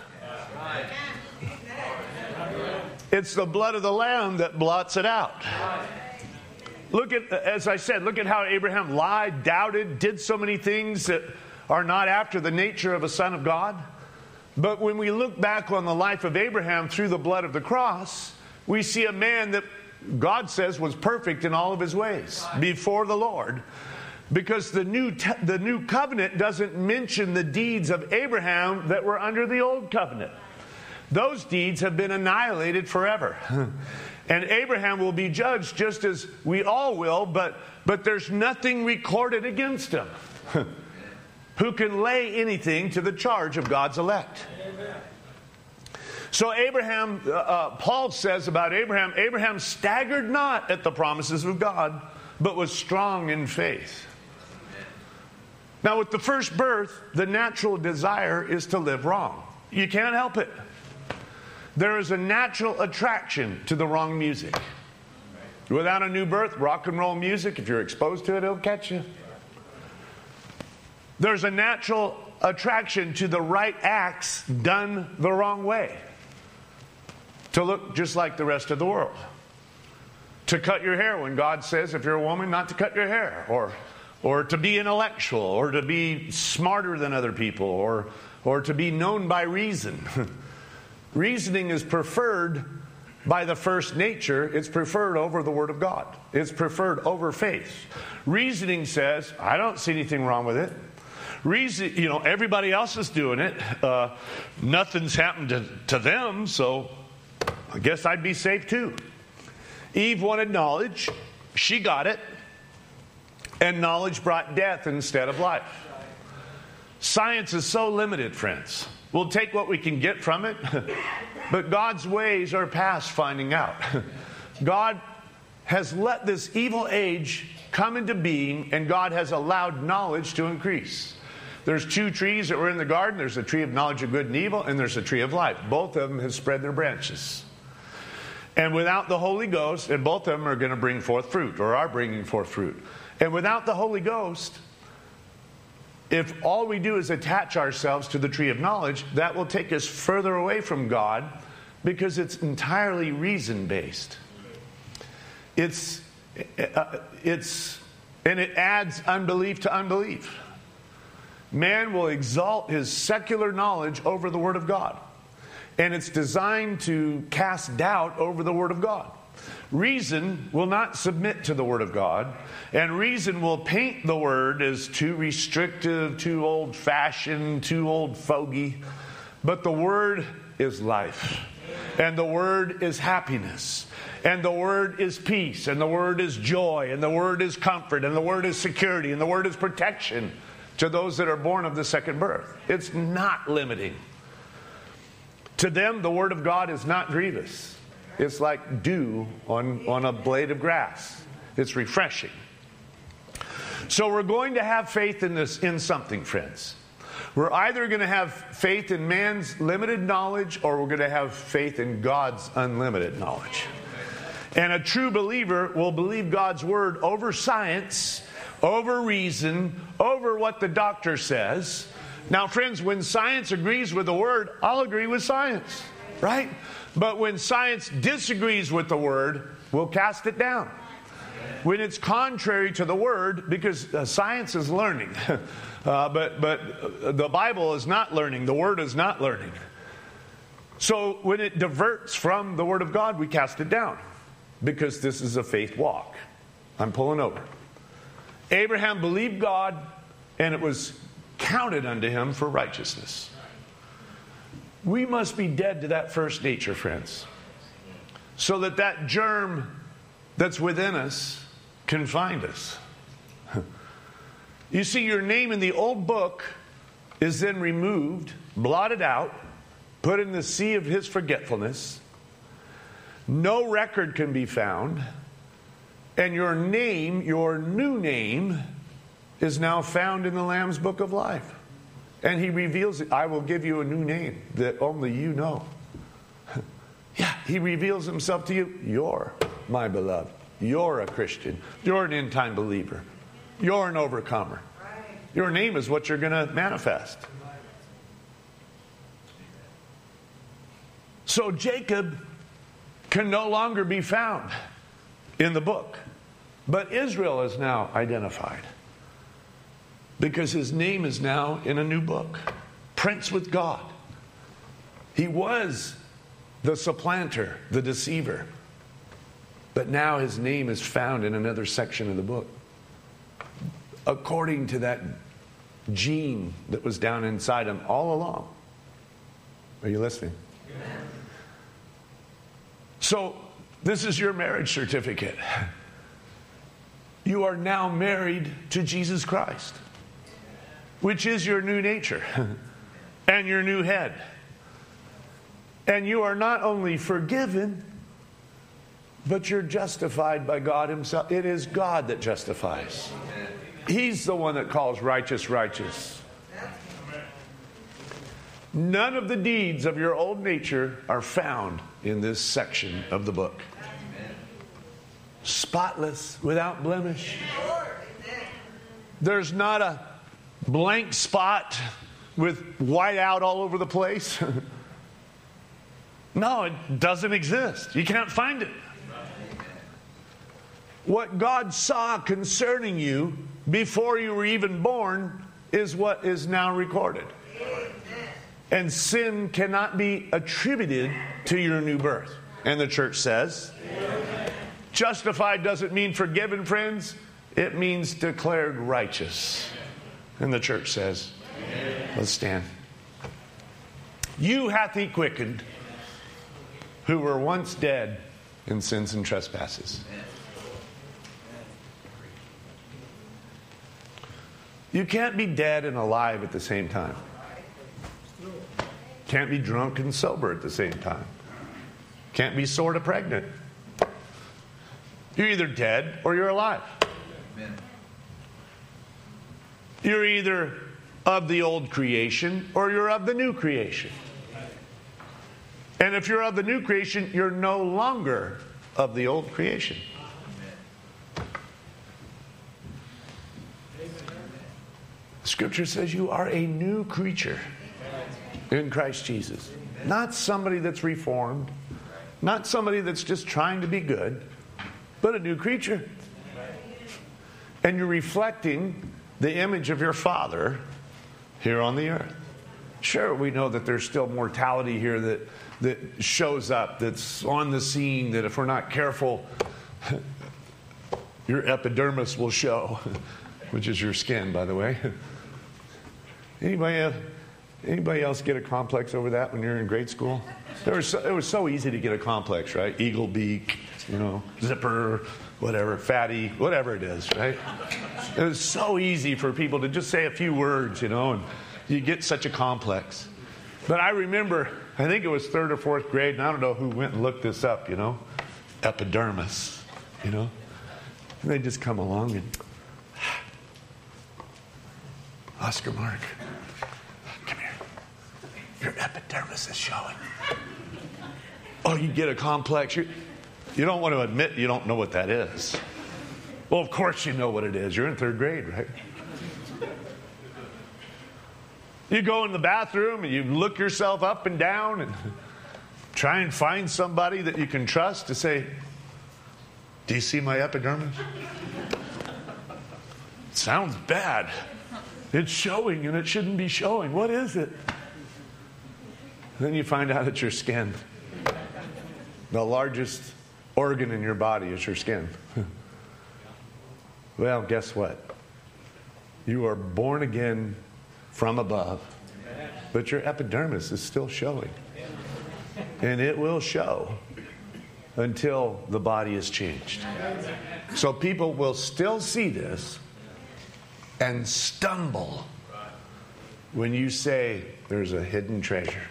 It's the blood of the Lamb that blots it out. Look at, as I said, look at how Abraham lied, doubted, did so many things that are not after the nature of a son of God. But when we look back on the life of Abraham through the blood of the cross, we see a man that God says was perfect in all of his ways before the Lord. Because the new te- the new covenant doesn't mention the deeds of Abraham that were under the old covenant. Those deeds have been annihilated forever. And Abraham will be judged just as we all will, but, but there's nothing recorded against him. Who can lay anything to the charge of God's elect? Amen. So Abraham, uh, uh, Paul says about Abraham, Abraham staggered not at the promises of God, but was strong in faith. Now, with the first birth, the natural desire is to live wrong. You can't help it. There is a natural attraction to the wrong music. Without a new birth, rock and roll music, if you're exposed to it, it'll catch you. There's a natural attraction to the right acts done the wrong way. To look just like the rest of the world. To cut your hair when God says, if you're a woman, not to cut your hair. Or Or to be intellectual, or to be smarter than other people, or, or to be known by reason. Reasoning is preferred by the first nature. It's preferred over the Word of God. It's preferred over faith. Reasoning says, I don't see anything wrong with it. Reason, you know, everybody else is doing it. Uh, nothing's happened to, to them, so I guess I'd be safe too. Eve wanted knowledge. She got it. And knowledge brought death instead of life. Science is so limited, friends. We'll take what we can get from it, but God's ways are past finding out. God has let this evil age come into being, and God has allowed knowledge to increase. There's two trees that were in the garden. There's a tree of knowledge of good and evil, and there's a tree of life. Both of them have spread their branches. And without the Holy Ghost, and both of them are going to bring forth fruit, or are bringing forth fruit. And without the Holy Ghost, if all we do is attach ourselves to the tree of knowledge, that will take us further away from God, because it's entirely reason-based. It's, uh, it's, and it adds unbelief to unbelief. Man will exalt his secular knowledge over the Word of God. And it's designed to cast doubt over the Word of God. Reason will not submit to the Word of God, and reason will paint the Word as too restrictive, too old-fashioned, too old fogey. But the Word is life, and the Word is happiness, and the Word is peace, and the Word is joy, and the Word is comfort, and the Word is security, and the Word is protection to those that are born of the second birth. It's not limiting. To them, the Word of God is not grievous. It's like dew on, on a blade of grass. It's refreshing. So we're going to have faith in this, in something, friends. We're either going to have faith in man's limited knowledge, or we're going to have faith in God's unlimited knowledge. And a true believer will believe God's Word over science, over reason, over what the doctor says. Now, friends, when science agrees with the Word, I'll agree with science, right? But when science disagrees with the Word, we'll cast it down. When it's contrary to the Word, because uh, science is learning, uh, but, but the Bible is not learning, the Word is not learning. So when it diverts from the Word of God, we cast it down, because this is a faith walk. I'm pulling over. Abraham believed God, and it was counted unto him for righteousness. We must be dead to that first nature, friends, so that that germ that's within us can find us. You see, your name in the old book is then removed, blotted out, put in the sea of his forgetfulness. No record can be found, and your name, your new name, is now found in the Lamb's book of life. And he reveals it. I will give you a new name that only you know. Yeah, he reveals himself to you. You're my beloved. You're a Christian. You're an end-time believer. You're an overcomer. Your name is what you're going to manifest. So Jacob can no longer be found in the book. But Israel is now identified, because his name is now in a new book. Prince with God. He was the supplanter, the deceiver. But now his name is found in another section of the book, according to that gene that was down inside him all along. Are you listening? Amen. So, this is your marriage certificate. You are now married to Jesus Christ, which is your new nature and your new head. And you are not only forgiven, but you're justified by God himself. It is God that justifies. He's the one that calls righteous, righteous. None of the deeds of your old nature are found in this section of the book. Spotless, without blemish. There's not a blank spot with white out all over the place. No, it doesn't exist. You can't find it. What God saw concerning you before you were even born is what is now recorded. And sin cannot be attributed to your new birth. And the church says, amen. Justified doesn't mean forgiven, friends. It means declared righteous. And the church says, amen. Let's stand. You hath he quickened, who were once dead in sins and trespasses. You can't be dead and alive at the same time. Can't be drunk and sober at the same time. Can't be sort of pregnant. You're either dead or you're alive. Amen. You're either of the old creation or you're of the new creation. And if you're of the new creation, you're no longer of the old creation. Scripture says you are a new creature in Christ Jesus. Not somebody that's reformed. Not somebody that's just trying to be good. But a new creature. And you're reflecting the image of your Father here on the earth. Sure, we know that there's still mortality here that, that shows up, that's on the scene, that if we're not careful, your epidermis will show, which is your skin, by the way. Anybody else, anybody else get a complex over that when you're in grade school? There was so, it was so easy to get a complex, right? Eagle beak, you know, zipper, whatever, fatty, whatever it is, right? It was so easy for people to just say a few words, you know, and you get such a complex. But I remember, I think it was third or fourth grade, and I don't know who went and looked this up, you know, epidermis, you know. And they just come along and, Oscar Mark, come here. Your epidermis is showing. Oh, you get a complex. You, you don't want to admit you don't know what that is. Well, of course you know what it is. You're in third grade, right? You go in the bathroom and you look yourself up and down and try and find somebody that you can trust to say, do you see my epidermis? It sounds bad. It's showing and it shouldn't be showing. What is it? Then you find out it's your skin. The largest organ in your body is your skin. Well, guess what? You are born again from above, but your epidermis is still showing. And it will show until the body is changed. So people will still see this and stumble when you say there's a hidden treasure.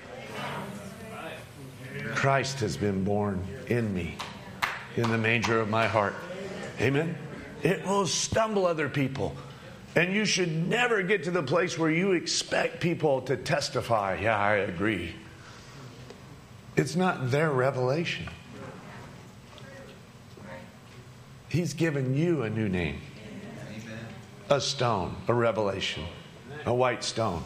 Christ has been born in me, in the manger of my heart. Amen? It will stumble other people. And you should never get to the place where you expect people to testify, yeah, I agree. It's not their revelation. He's given you a new name. A stone, a revelation, a white stone.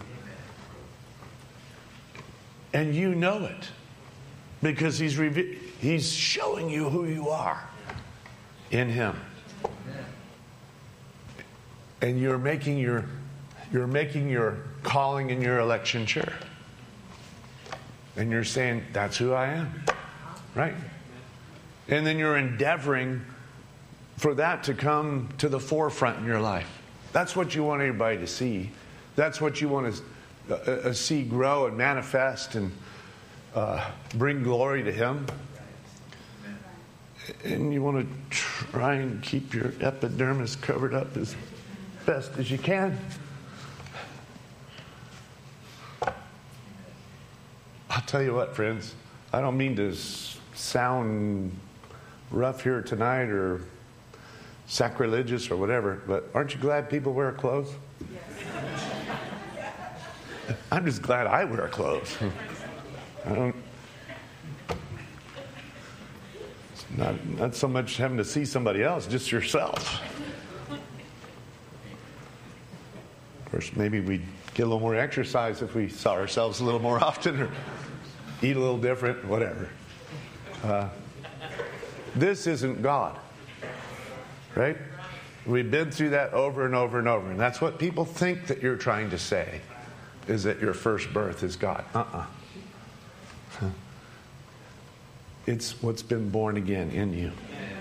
And you know it because he's reve- he's showing you who you are in him. And you're making your you're making your calling and your election sure. And you're saying, that's who I am. Right? And then you're endeavoring for that to come to the forefront in your life. That's what you want everybody to see. That's what you want to uh, uh, see grow and manifest and uh, bring glory to Him. And you want to try and keep your epidermis covered up as best as you can. I'll tell you what, friends. I don't mean to sound rough here tonight or sacrilegious or whatever, but aren't you glad people wear clothes? Yes. I'm just glad I wear clothes. I don't. Not, not so much having to see somebody else, just yourself. Of course, maybe we'd get a little more exercise if we saw ourselves a little more often or eat a little different, whatever. Uh, this isn't God, right? We've been through that over and over and over, and that's what people think that you're trying to say, is that your first birth is God. Uh-uh. It's what's been born again in you.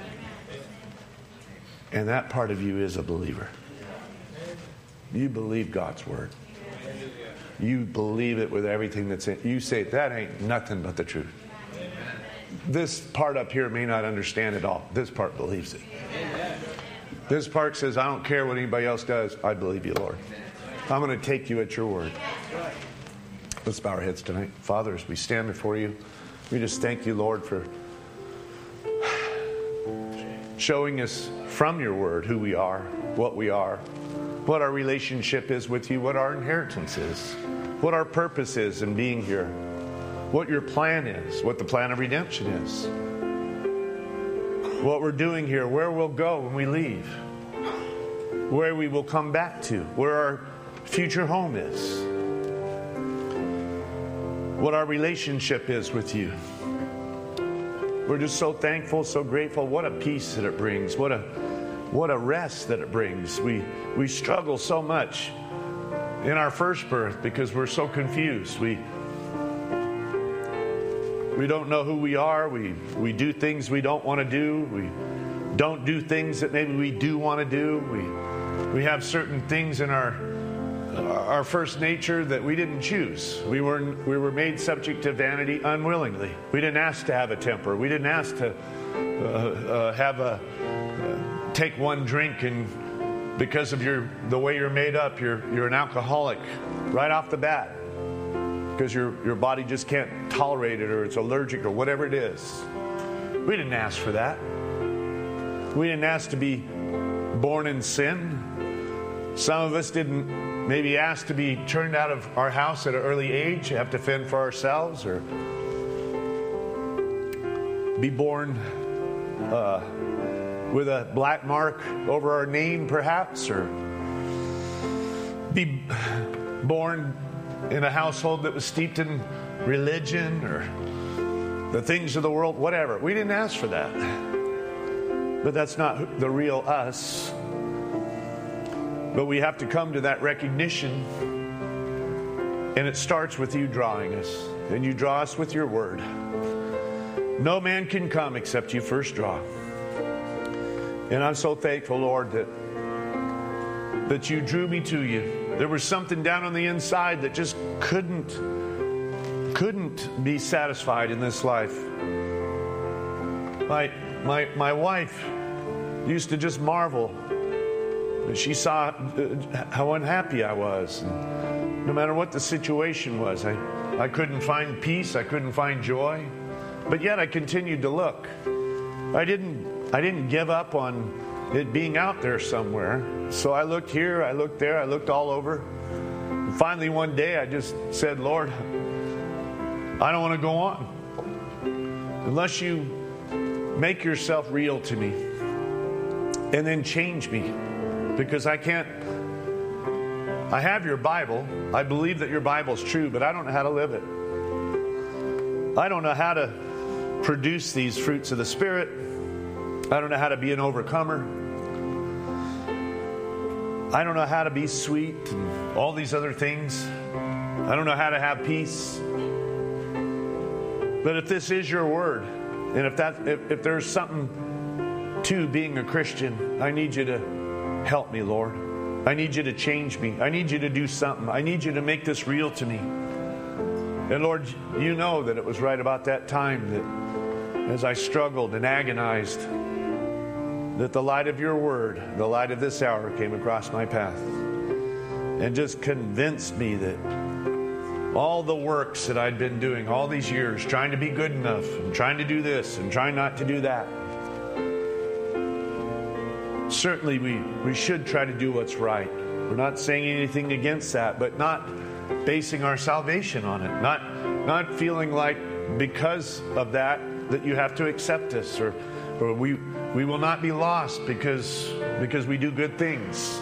And that part of you is a believer. You believe God's word. You believe it with everything that's in it. You say, that ain't nothing but the truth. This part up here may not understand it all. This part believes it. This part says, I don't care what anybody else does. I believe you, Lord. I'm going to take you at your word. Let's bow our heads tonight. Father, as we stand before you, we just thank you, Lord, for showing us from your word who we are, what we are, what our relationship is with you, what our inheritance is, what our purpose is in being here, what your plan is, what the plan of redemption is, what we're doing here, where we'll go when we leave, where we will come back to, where our future home is, what our relationship is with you. We're just so thankful, so grateful. What a peace that it brings. What a what a rest that it brings. We we struggle so much in our first birth because we're so confused. We we don't know who we are. We we do things we don't want to do. We don't do things that maybe we do want to do. We we have certain things in our our first nature that we didn't choose. We were we were made subject to vanity unwillingly. We didn't ask to have a temper. We didn't ask to uh, uh, have a uh, take one drink, and because of your the way you're made up, you're you're an alcoholic right off the bat because your your body just can't tolerate it, or it's allergic, or whatever it is. We didn't ask for that. We didn't ask to be born in sin. Some of us didn't maybe ask to be turned out of our house at an early age, have to fend for ourselves, or be born uh, with a black mark over our name, perhaps, or be born in a household that was steeped in religion or the things of the world, whatever. We didn't ask for that. But that's not the real us. But we have to come to that recognition, and it starts with you drawing us. And you draw us with your word. No man can come except you first draw. And I'm so thankful, Lord, that that you drew me to you. There was something down on the inside that just couldn't couldn't be satisfied in this life. My my my wife used to just marvel. She saw how unhappy I was. And no matter what the situation was, I, I couldn't find peace. I couldn't find joy. But yet I continued to look. I didn't I didn't give up on it being out there somewhere. So I looked here, I looked there, I looked all over. And finally one day I just said, Lord, I don't want to go on unless you make yourself real to me and then change me. Because I can't, I have your Bible. I believe that your Bible is true, but I don't know how to live it. I don't know how to produce these fruits of the Spirit. I don't know how to be an overcomer. I don't know how to be sweet and all these other things. I don't know how to have peace. But if this is your word, and if that if, if there's something to being a Christian, I need you to help me, Lord. I need you to change me. I need you to do something. I need you to make this real to me. And Lord, you know that it was right about that time that as I struggled and agonized, that the light of your word, the light of this hour came across my path and just convinced me that all the works that I'd been doing all these years, trying to be good enough and trying to do this and trying not to do that, certainly we, we should try to do what's right. We're not saying anything against that, but not basing our salvation on it. Not, not feeling like because of that that you have to accept us, or, or we we will not be lost because, because we do good things.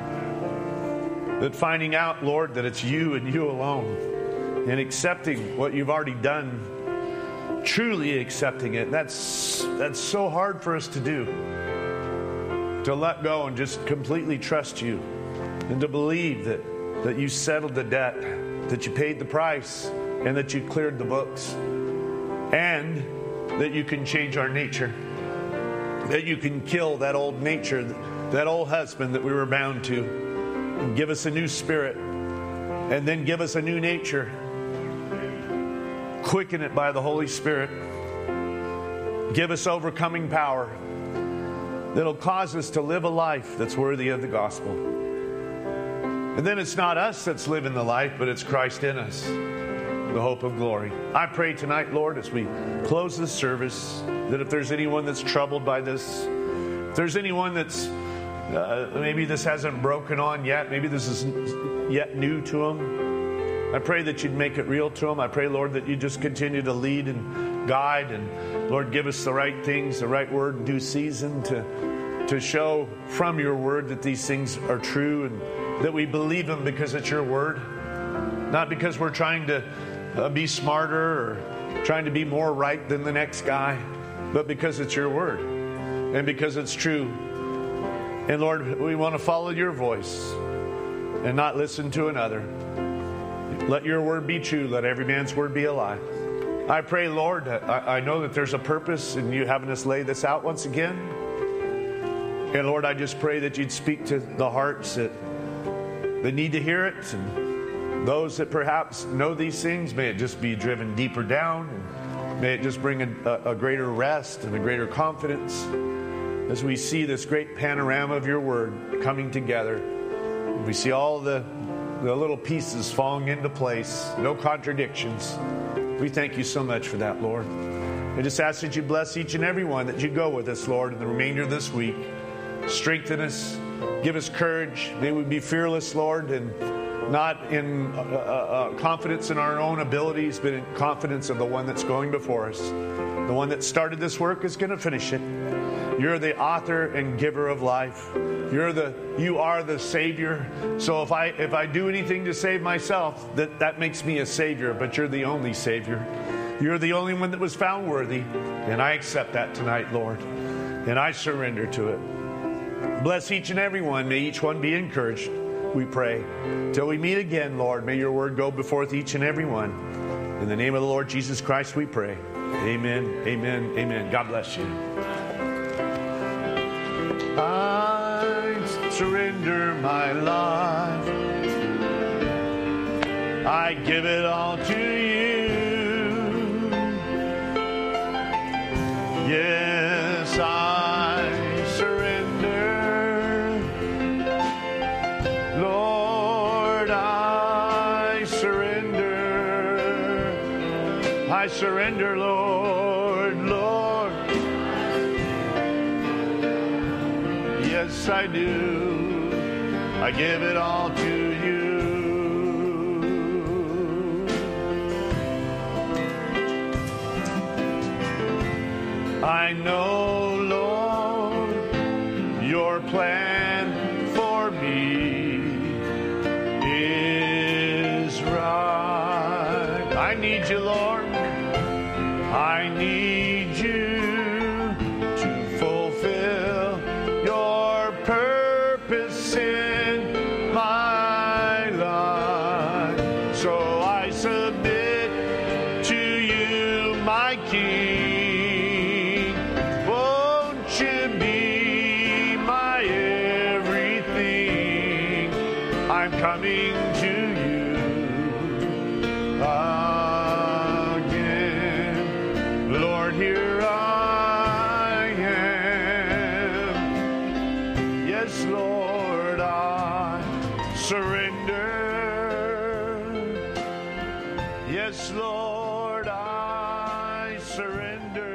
That finding out, Lord, that it's you and you alone, and accepting what you've already done, truly accepting it, that's that's so hard for us to do. To let go and just completely trust you, and to believe that, that you settled the debt, that you paid the price, and that you cleared the books, and that you can change our nature, that you can kill that old nature, that old husband that we were bound to, and give us a new spirit, and then give us a new nature. Quicken it by the Holy Spirit. Give us overcoming power that'll cause us to live a life that's worthy of the gospel. And then it's not us that's living the life, but it's Christ in us, the hope of glory. I pray tonight, Lord, as we close this service, that if there's anyone that's troubled by this, if there's anyone that's uh, maybe this hasn't broken on yet, maybe this is yet new to them, I pray that you'd make it real to them. I pray, Lord, that you just continue to lead and guide, and Lord, give us the right things, the right word in due season to, to show from your word that these things are true, and that we believe them because it's your word, not because we're trying to uh, be smarter or trying to be more right than the next guy, but because it's your word and because it's true. And Lord, we want to follow your voice and not listen to another. Let your word be true. Let every man's word be a lie. I pray, Lord, I, I know that there's a purpose in you having us lay this out once again. And Lord, I just pray that you'd speak to the hearts that, that need to hear it. And those that perhaps know these things, may it just be driven deeper down. And may it just bring a, a greater rest and a greater confidence as we see this great panorama of your word coming together. We see all the the little pieces falling into place, no contradictions. We thank you so much for that, Lord. I just ask that you bless each and every one, that you go with us, Lord, in the remainder of this week. Strengthen us, give us courage. May we be fearless, Lord, and not in uh, uh, confidence in our own abilities, but in confidence of the one that's going before us. The one that started this work is going to finish it. You're the author and giver of life. You're the, you are the Savior. So if I if I do anything to save myself, that, that makes me a Savior. But you're the only Savior. You're the only one that was found worthy. And I accept that tonight, Lord. And I surrender to it. Bless each and every one. May each one be encouraged, we pray. Till we meet again, Lord, may your word go before each and every one. In the name of the Lord Jesus Christ, we pray. Amen, amen, amen. God bless you. I surrender my life. I give it all to you. Yes, I surrender. Lord, I surrender. I surrender, Lord, Lord. Yes, I do. I give it all to you. I know, Lord, your plan for me is right. I need you, Lord. I need you to fulfill your purpose in my life. So I submit to you my King. Won't you be my everything? I'm coming to you again. Lord, here I am. Yes, Lord, I surrender. Yes, Lord, I surrender.